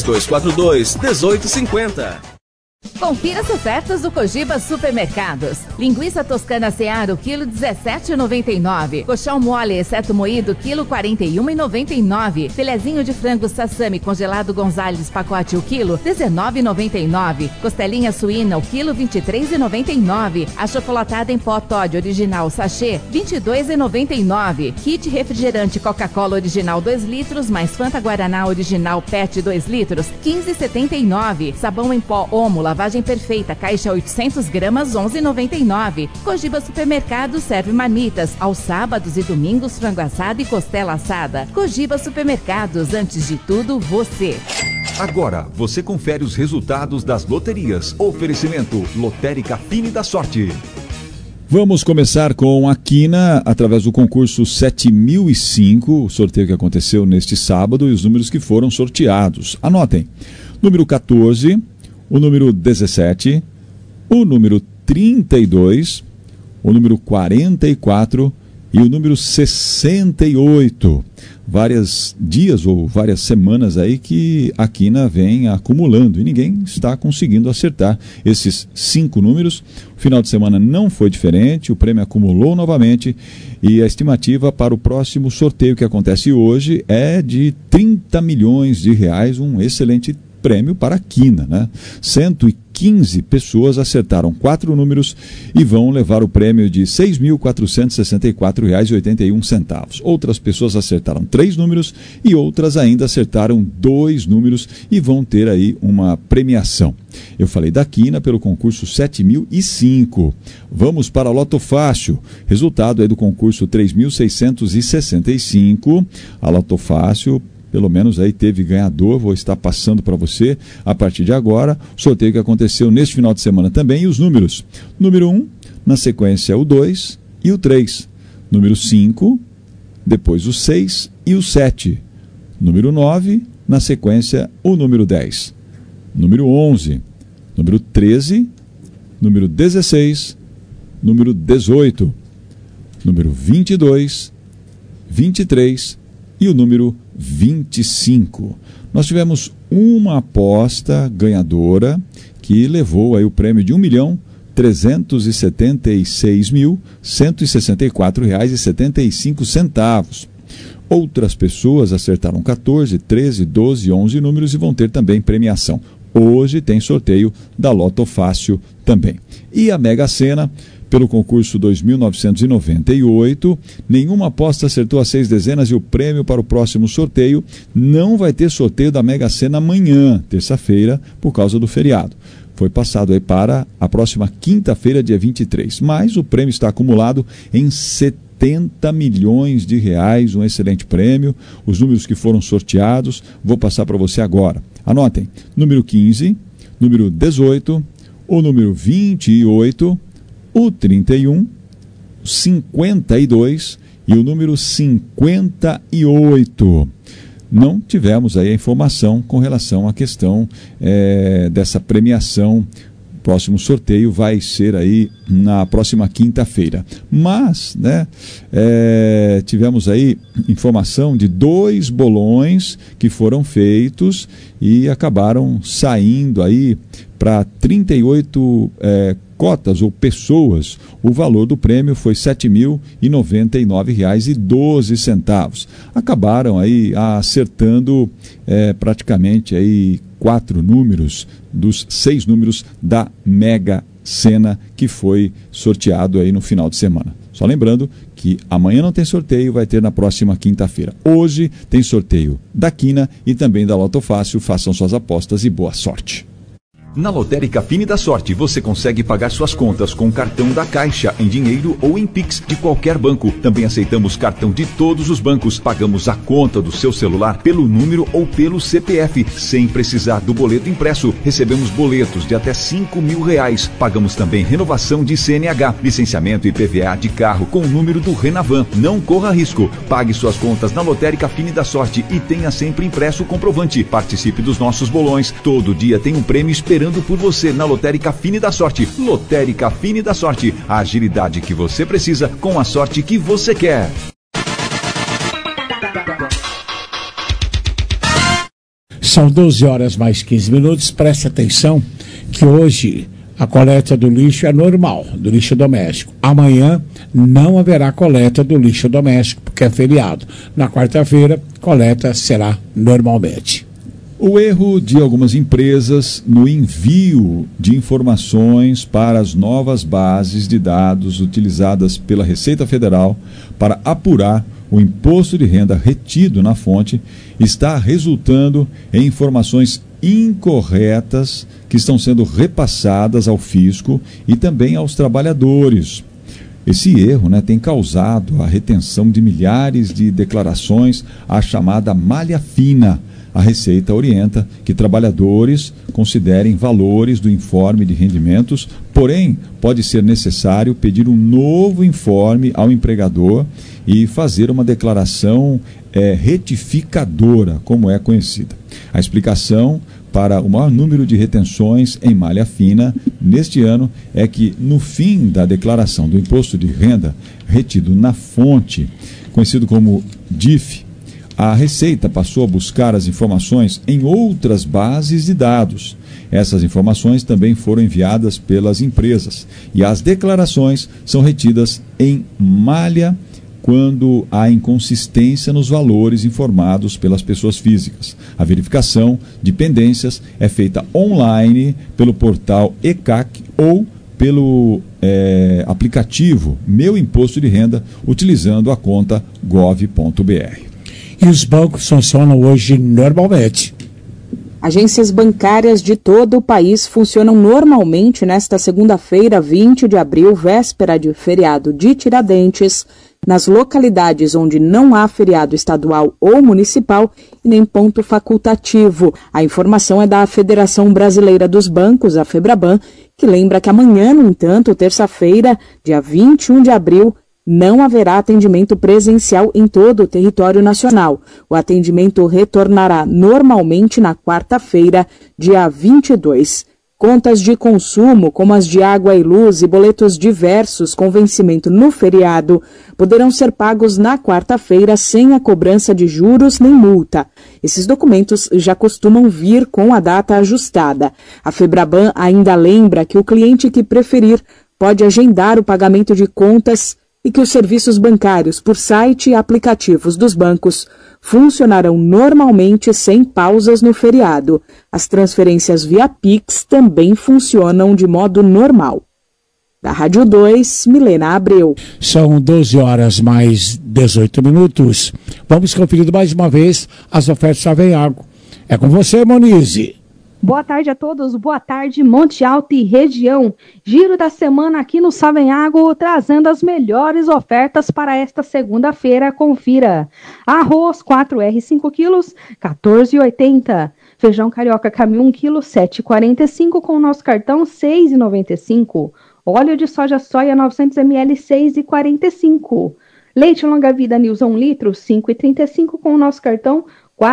3242-1850. Confira as ofertas do Cogiba Supermercados. Linguiça toscana Seara, quilo 17,99. Colchão mole, exceto moído, quilo 41,99. Filezinho de frango Sassami congelado Gonzales, pacote o quilo 19,99. Costelinha suína, o quilo 23,99. Achocolatada em pó Toddy original sachê, 22,99. Kit refrigerante Coca-Cola original 2 litros, mais Fanta Guaraná original PET 2 litros, 15,79. Sabão em pó Omo, lavagem perfeita, caixa 800 gramas, 11,99. Cogiba Supermercado serve marmitas aos sábados e domingos, frango assado e costela assada. Cogiba Supermercados, antes de tudo, você. Agora, você confere os resultados das loterias. Oferecimento Lotérica Fine da Sorte. Vamos começar com a Quina, através do concurso 7005, o sorteio que aconteceu neste sábado e os números que foram sorteados. Anotem, número 14... o número 17, o número 32, o número 44 e o número 68. Vários dias ou várias semanas aí que a Quina vem acumulando e ninguém está conseguindo acertar esses 5 números. O final de semana não foi diferente, o prêmio acumulou novamente e a estimativa para o próximo sorteio que acontece hoje é de 30 milhões de reais, um excelente prêmio para a Quina, né? 115 pessoas acertaram 4 números e vão levar o prêmio de R$ 6.464,81. Outras pessoas acertaram 3 números e outras ainda acertaram 2 números e vão ter aí uma premiação. Eu falei da Quina pelo concurso 7005. Vamos para a Loto Fácil. Resultado aí do concurso 3665. A Loto Fácil, pelo menos aí teve ganhador, vou estar passando para você a partir de agora. O sorteio que aconteceu neste final de semana também e os números. Número 1, na sequência o 2 e o 3. Número 5, depois o 6 e o 7. Número 9, na sequência o número 10. Número 11, número 13, número 16, número 18, número 22, 23 e o número 25. Nós tivemos uma aposta ganhadora que levou aí o prêmio de R$ 1.376.164,75. Outras pessoas acertaram 14, 13, 12, 11 números e vão ter também premiação. Hoje tem sorteio da Loto Fácil também. E a Mega Sena, pelo concurso 2.998, nenhuma aposta acertou as 6 dezenas e o prêmio para o próximo sorteio não vai ter sorteio da Mega Sena amanhã, terça-feira, por causa do feriado. Foi passado aí para a próxima quinta-feira, dia 23. Mas o prêmio está acumulado em 70 milhões de reais, um excelente prêmio. Os números que foram sorteados, vou passar para você agora. Anotem, número 15, número 18, o número 28, o 31, 52 e o número 58. Não tivemos aí a informação com relação à questão dessa premiação. O próximo sorteio vai ser aí na próxima quinta-feira. Mas, né, tivemos aí informação de 2 bolões que foram feitos e acabaram saindo aí para 38 cotas ou pessoas. O valor do prêmio foi R$ 7.099,12. Acabaram aí acertando praticamente aí 4 números dos 6 números da Mega Sena que foi sorteado aí no final de semana. Só lembrando que amanhã não tem sorteio, vai ter na próxima quinta-feira. Hoje tem sorteio da Quina e também da Loto Fácil. Façam suas apostas e boa sorte. Na Lotérica Fine da Sorte, você consegue pagar suas contas com cartão da Caixa, em dinheiro ou em Pix de qualquer banco. Também aceitamos cartão de todos os bancos. Pagamos a conta do seu celular pelo número ou pelo CPF, sem precisar do boleto impresso. Recebemos boletos de até R$5.000. Pagamos também renovação de CNH, licenciamento e PVA de carro com o número do Renavan. Não corra risco. Pague suas contas na Lotérica Fine da Sorte e tenha sempre impresso o comprovante. Participe dos nossos bolões. Todo dia tem um prêmio esperando por você na Lotérica Fine da Sorte. Lotérica Fine da Sorte. A agilidade que você precisa com a sorte que você quer. São 12 horas mais 15 minutos. Preste atenção que hoje a coleta do lixo é normal, do lixo doméstico. Amanhã não haverá coleta do lixo doméstico, porque é feriado. Na quarta-feira, coleta será normalmente. O erro de algumas empresas no envio de informações para as novas bases de dados utilizadas pela Receita Federal para apurar o imposto de renda retido na fonte está resultando em informações incorretas que estão sendo repassadas ao fisco e também aos trabalhadores. Esse erro, tem causado a retenção de milhares de declarações, a chamada malha fina. A Receita orienta que trabalhadores considerem valores do informe de rendimentos, porém, pode ser necessário pedir um novo informe ao empregador e fazer uma declaração retificadora, como é conhecida. A explicação para o maior número de retenções em malha fina neste ano é que, no fim da declaração do imposto de renda retido na fonte, conhecido como DIF, a Receita passou a buscar as informações em outras bases de dados. Essas informações também foram enviadas pelas empresas e as declarações são retidas em malha quando há inconsistência nos valores informados pelas pessoas físicas. A verificação de pendências é feita online pelo portal ECAC ou pelo aplicativo Meu Imposto de Renda, utilizando a conta gov.br. E os bancos funcionam hoje normalmente. Agências bancárias de todo o país funcionam normalmente nesta segunda-feira, 20 de abril, véspera de feriado de Tiradentes, nas localidades onde não há feriado estadual ou municipal e nem ponto facultativo. A informação é da Federação Brasileira dos Bancos, a FEBRABAN, que lembra que amanhã, no entanto, terça-feira, dia 21 de abril, não haverá atendimento presencial em todo o território nacional. O atendimento retornará normalmente na quarta-feira, dia 22. Contas de consumo, como as de água e luz e boletos diversos com vencimento no feriado, poderão ser pagos na quarta-feira sem a cobrança de juros nem multa. Esses documentos já costumam vir com a data ajustada. A FEBRABAN ainda lembra que o cliente que preferir pode agendar o pagamento de contas e que os serviços bancários por site e aplicativos dos bancos funcionarão normalmente sem pausas no feriado. As transferências via Pix também funcionam de modo normal. Da Rádio 2, Milena Abreu. São 12 horas mais 18 minutos. Vamos conferir mais uma vez as ofertas Savenhago. É com você, Monize. Boa tarde a todos, boa tarde Monte Alto e região. Giro da semana aqui no Savenhago, trazendo as melhores ofertas para esta segunda-feira, confira. Arroz 4R 5 quilos, R$ 14,80. Feijão carioca caminho 1 quilo, R$ 7,45 com o nosso cartão R$ 6,95. Óleo de soja 900 ml, R$ 6,45. Leite longa vida Nilson 1 litro, R$ 5,35 com o nosso cartão R$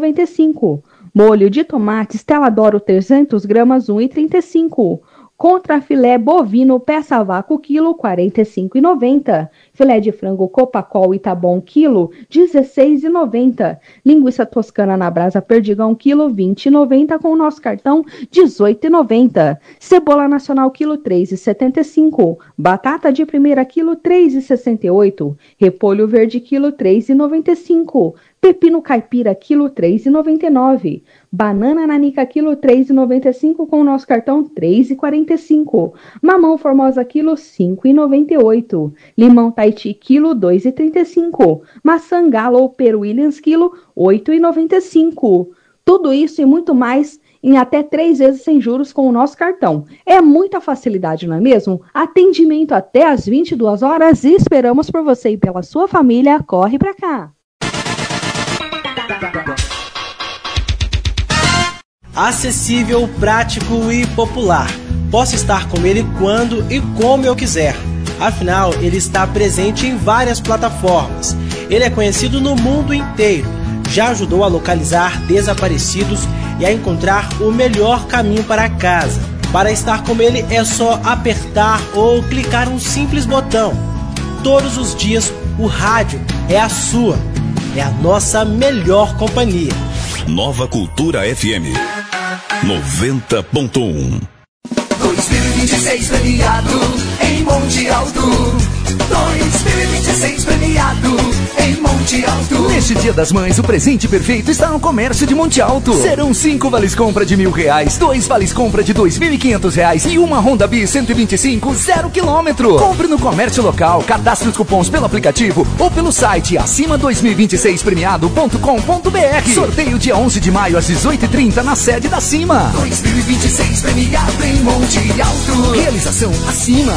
4,95. Molho de tomate Stella D'Oro 300 gramas, R$ 1,35. Contra filé bovino peça vácuo quilo, R$ 45,90. Filé de frango Copacol Itabom quilo, R$ 16,90. Linguiça toscana na brasa Perdigão quilo, R$ 20,90 com o nosso cartão R$ 18,90. Cebola nacional quilo, R$ 3,75. Batata de primeira quilo, R$ 3,68. Repolho verde quilo, R$ 3,95. Pepino caipira, quilo, R$ 3,99. Banana nanica, quilo, R$ 3,95 com o nosso cartão R$ 3,45. Mamão formosa, quilo, R$ 5,98. Limão Tahiti, quilo, R$ 2,35. Maçã galo ou peru Williams, quilo, R$ 8,95. Tudo isso e muito mais em até 3 vezes sem juros com o nosso cartão. É muita facilidade, não é mesmo? Atendimento até às 22 horas e esperamos por você e pela sua família. Corre pra cá! Acessível, prático e popular. Posso estar com ele quando e como eu quiser. Afinal, ele está presente em várias plataformas. Ele é conhecido no mundo inteiro. Já ajudou a localizar desaparecidos e a encontrar o melhor caminho para casa. Para estar com ele é só apertar ou clicar um simples botão. Todos os dias o rádio é a sua, é a nossa melhor companhia. Nova Cultura FM 90.1. 2026 premiado em Monte Alto. 2026 premiado em Monte Alto. Neste Dia das Mães, o presente perfeito está no comércio de Monte Alto. Serão 5 vales compra de R$1.000, 2 vales compra de R$2.500 e uma Honda Bis 125 0 km. Compre no comércio local, cadastre os cupons pelo aplicativo ou pelo site acima2026premiado.com.br. Sorteio dia 11 de maio às 18h30 na sede da Acima. 2026 premiado em Monte Alto. Realização Acima.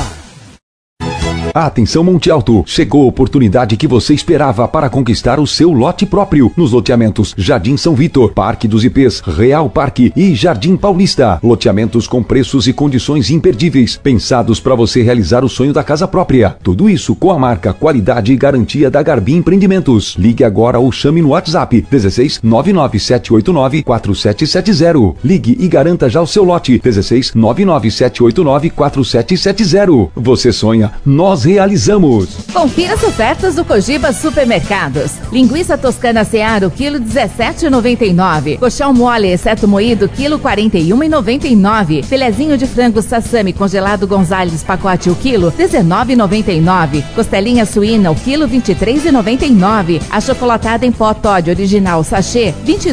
Atenção Monte Alto, chegou a oportunidade que você esperava para conquistar o seu lote próprio nos loteamentos Jardim São Vitor, Parque dos IPs, Real Parque e Jardim Paulista. Loteamentos com preços e condições imperdíveis, pensados para você realizar o sonho da casa própria. Tudo isso com a marca, qualidade e garantia da Garbi Empreendimentos. Ligue agora ou chame no WhatsApp 16 99789 4770. Ligue e garanta já o seu lote 16 99789 4770. Você sonha, nós realizamos. Confira as ofertas do Cogiba Supermercados. Linguiça toscana Seara, o quilo 17,99. Colchão mole, exceto moído, quilo 41,99. Filezinho de frango Sassami congelado Gonzales, pacote, o quilo 19,99. Costelinha suína, o quilo 23,99. Achocolatada em pó Toddy original sachê,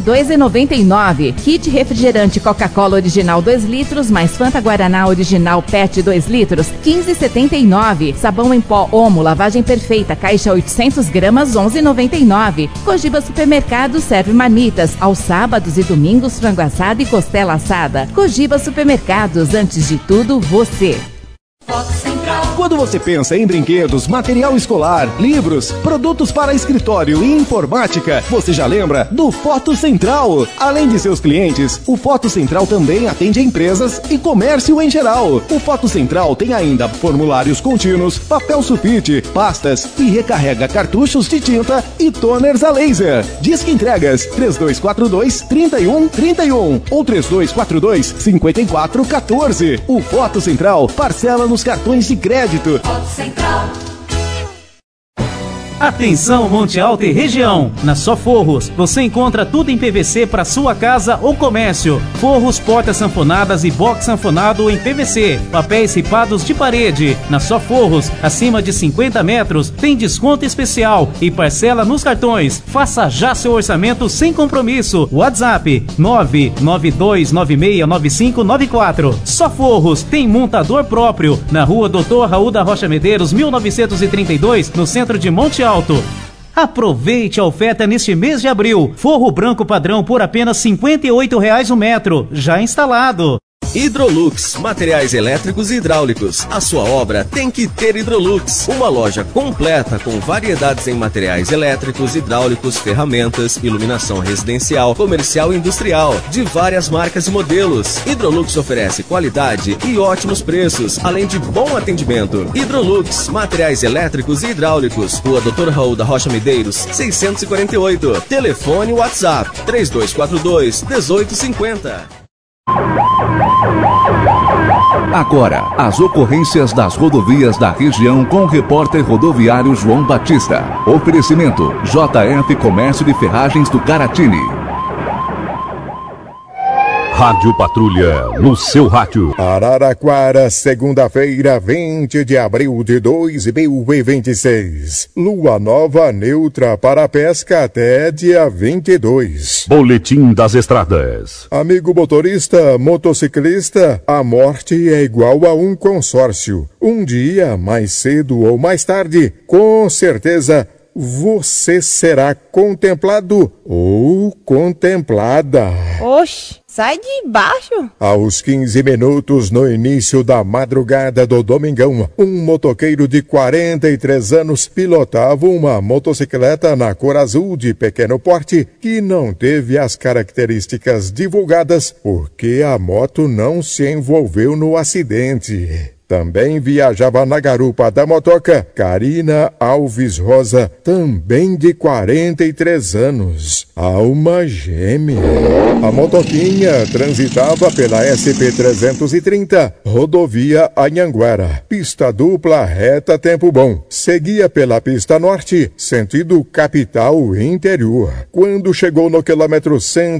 22,99. Kit refrigerante Coca-Cola original 2 litros, mais Fanta Guaraná original PET 2 litros, 15,79. Sabão em pó Omo, lavagem perfeita, caixa 800 gramas, 11,99. Cogiba Supermercado serve marmitas, aos sábados e domingos, frango assado e costela assada. Cogiba Supermercados, antes de tudo, você. Quando você pensa em brinquedos, material escolar, livros, produtos para escritório e informática, você já lembra do Foto Central. Além de seus clientes, o Foto Central também atende empresas e comércio em geral. O Foto Central tem ainda formulários contínuos, papel sulfite, pastas e recarrega cartuchos de tinta e toners a laser. Disque entregas 3242-3131 ou 3242-5414. O Foto Central parcela nos cartões de crédito. Atenção Monte Alto e região, na Só Forros você encontra tudo em PVC para sua casa ou comércio. Forros, portas sanfonadas e box sanfonado em PVC, papéis ripados de parede. Na Só Forros, acima de 50 metros, tem desconto especial e parcela nos cartões. Faça já seu orçamento sem compromisso. WhatsApp 992969594. Só Forros tem montador próprio na rua Doutor Raul da Rocha Medeiros, 1932, no centro de Monte Alto. Aproveite a oferta neste mês de abril. Forro branco padrão por apenas R$ 58,00 o metro, já instalado. Hidrolux, materiais elétricos e hidráulicos. A sua obra tem que ter Hidrolux. Uma loja completa com variedades em materiais elétricos, hidráulicos, ferramentas, iluminação residencial, comercial e industrial, de várias marcas e modelos. Hidrolux oferece qualidade e ótimos preços, além de bom atendimento. Hidrolux, materiais elétricos e hidráulicos. Rua Doutor Raul da Rocha Medeiros, 648. Telefone WhatsApp 3242-1850. Agora, as ocorrências das rodovias da região com o repórter rodoviário João Batista. Oferecimento: JF Comércio de Ferragens do Caratini. Rádio Patrulha, no seu rádio. Araraquara, segunda-feira, 20 de abril de 2026. Lua nova neutra para a pesca até dia 22. Boletim das estradas. Amigo motorista, motociclista, a morte é igual a um consórcio. Um dia, mais cedo ou mais tarde, com certeza, você será contemplado ou contemplada. Oxe, sai de baixo. Aos 15 minutos no início da madrugada do domingão, um motoqueiro de 43 anos pilotava uma motocicleta na cor azul de pequeno porte que não teve as características divulgadas porque a moto não se envolveu no acidente. Também viajava na garupa da motoca Karina Alves Rosa, também de 43 anos, alma gêmea. A motoquinha transitava pela SP-330, rodovia Anhanguera, pista dupla reta tempo bom. Seguia pela pista norte, sentido capital interior. Quando chegou no quilômetro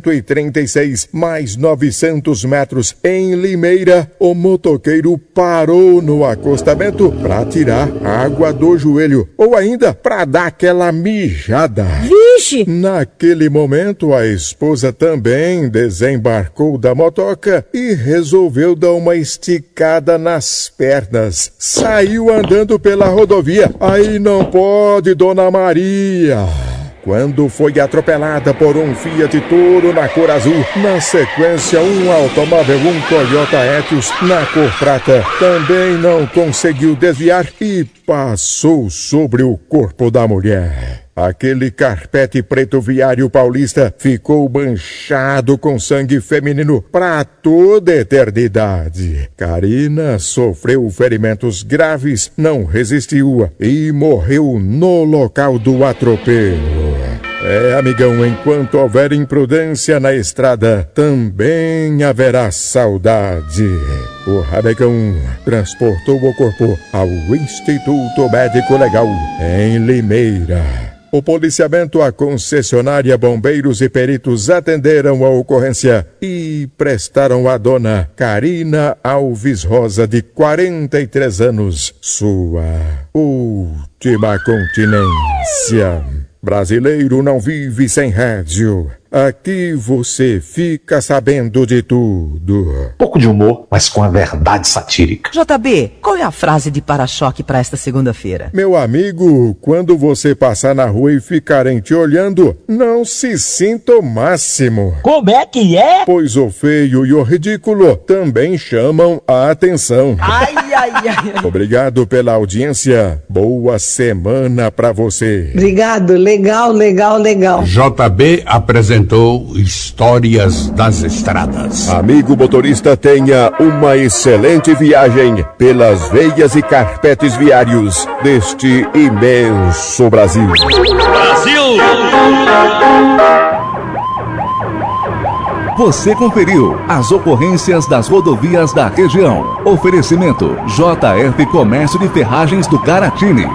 136, mais 900 metros em Limeira, o motoqueiro parou no acostamento para tirar água do joelho ou ainda para dar aquela mijada. Vixe! Naquele momento, a esposa também desembarcou da motoca e resolveu dar uma esticada nas pernas. Saiu andando pela rodovia. Aí não pode, Dona Maria. Quando foi atropelada por um Fiat Toro na cor azul, na sequência um automóvel, um Toyota Etios na cor prata, também não conseguiu desviar e passou sobre o corpo da mulher. Aquele carpete preto viário paulista ficou manchado com sangue feminino para toda a eternidade. Karina sofreu ferimentos graves, não resistiu e morreu no local do atropelo. Amigão, enquanto houver imprudência na estrada, também haverá saudade. O Rabecão transportou o corpo ao Instituto Médico Legal, em Limeira. O policiamento, a concessionária, bombeiros e peritos atenderam a ocorrência e prestaram à dona Karina Alves Rosa, de 43 anos, sua última continência. Brasileiro não vive sem rádio. Aqui você fica sabendo de tudo. Pouco de humor, mas com a verdade satírica. JB, qual é a frase de para-choque para esta segunda-feira? Meu amigo, quando você passar na rua e ficarem te olhando, não se sinta o máximo. Como é que é? Pois o feio e o ridículo também chamam a atenção. Ai, ai, ai. Obrigado pela audiência. Boa semana pra você. Obrigado, legal. JB apresentou Histórias das Estradas. Amigo motorista, tenha uma excelente viagem pelas veias e carpetes viários deste imenso Brasil. Você conferiu as ocorrências das rodovias da região. Oferecimento JF Comércio de Ferragens do Garatini.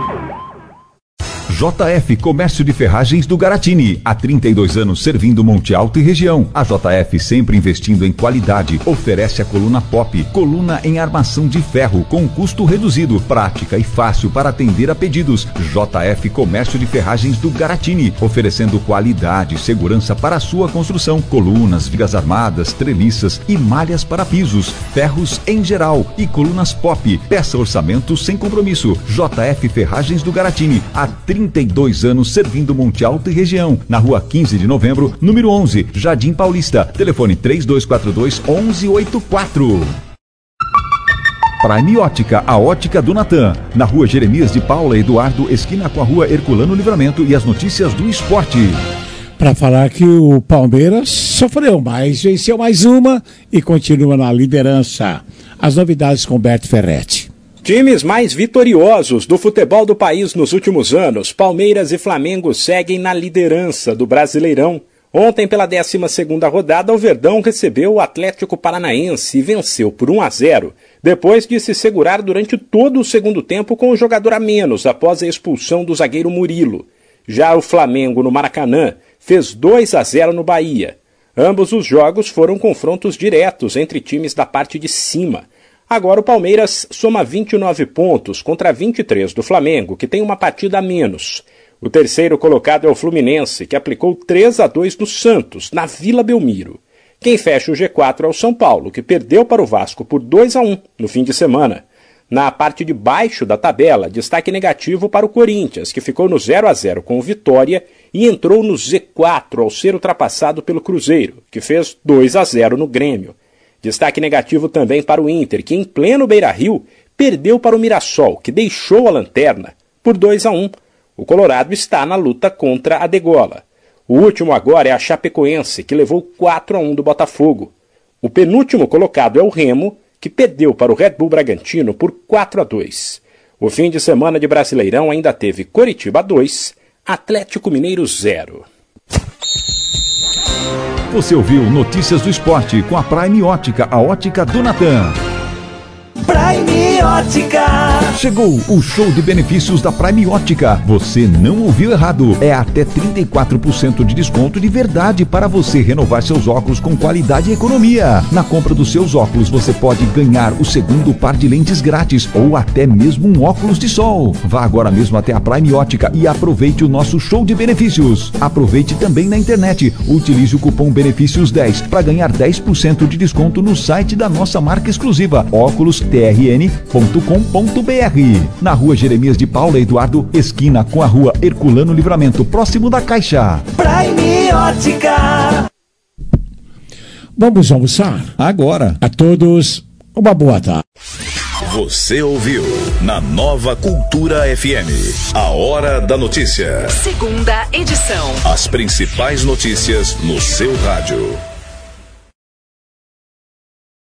JF Comércio de Ferragens do Garatini, há 32 anos servindo Monte Alto e região. A JF, sempre investindo em qualidade, oferece a coluna Pop, coluna em armação de ferro com custo reduzido, prática e fácil para atender a pedidos. JF Comércio de Ferragens do Garatini, oferecendo qualidade e segurança para a sua construção, colunas, vigas armadas, treliças e malhas para pisos, ferros em geral e colunas Pop. Peça orçamento sem compromisso. JF Ferragens do Garatini, há 32 anos servindo Monte Alto e região. Na rua 15 de novembro, número 11, Jardim Paulista. Telefone 3242-1184. Prime Ótica, a ótica do Natan. Na rua Jeremias de Paula Eduardo, esquina com a rua Herculano Livramento, e as notícias do esporte. Para falar que o Palmeiras sofreu mais, venceu mais uma e continua na liderança. As novidades com Berto Ferretti. Times mais vitoriosos do futebol do país nos últimos anos, Palmeiras e Flamengo, seguem na liderança do Brasileirão. Ontem, pela 12ª rodada, o Verdão recebeu o Atlético Paranaense e venceu por 1-0, depois de se segurar durante todo o segundo tempo com um jogador a menos após a expulsão do zagueiro Murilo. Já o Flamengo, no Maracanã, fez 2-0 no Bahia. Ambos os jogos foram confrontos diretos entre times da parte de cima. Agora o Palmeiras soma 29 pontos contra 23 do Flamengo, que tem uma partida a menos. O terceiro colocado é o Fluminense, que aplicou 3-2 no Santos, na Vila Belmiro. Quem fecha o G4 é o São Paulo, que perdeu para o Vasco por 2-1 no fim de semana. Na parte de baixo da tabela, destaque negativo para o Corinthians, que ficou no 0-0 com o Vitória e entrou no Z4 ao ser ultrapassado pelo Cruzeiro, que fez 2-0 no Grêmio. Destaque negativo também para o Inter, que em pleno Beira-Rio perdeu para o Mirassol, que deixou a lanterna por 2-1. O Colorado está na luta contra a degola. O último agora é a Chapecoense, que levou 4-1 do Botafogo. O penúltimo colocado é o Remo, que perdeu para o Red Bull Bragantino por 4-2. O fim de semana de Brasileirão ainda teve Coritiba 2, Atlético Mineiro 0. Você ouviu Notícias do Esporte com a Prime Ótica, a ótica do Natan. Prime Ótica. Chegou o show de benefícios da Prime Ótica. Você não ouviu errado. É até 34% de desconto de verdade para você renovar seus óculos com qualidade e economia. Na compra dos seus óculos, você pode ganhar o segundo par de lentes grátis ou até mesmo um óculos de sol. Vá agora mesmo até a Prime Ótica e aproveite o nosso show de benefícios. Aproveite também na internet. Utilize o cupom BENEFÍCIOS10 para ganhar 10% de desconto no site da nossa marca exclusiva, óculostrn.com.br. Na rua Jeremias de Paula Eduardo, esquina com a rua Herculano Livramento, próximo da Caixa. Prime Ótica. Vamos almoçar? Agora. A todos, uma boa tarde. Você ouviu na Nova Cultura FM, a Hora da Notícia. Segunda edição. As principais notícias no seu rádio.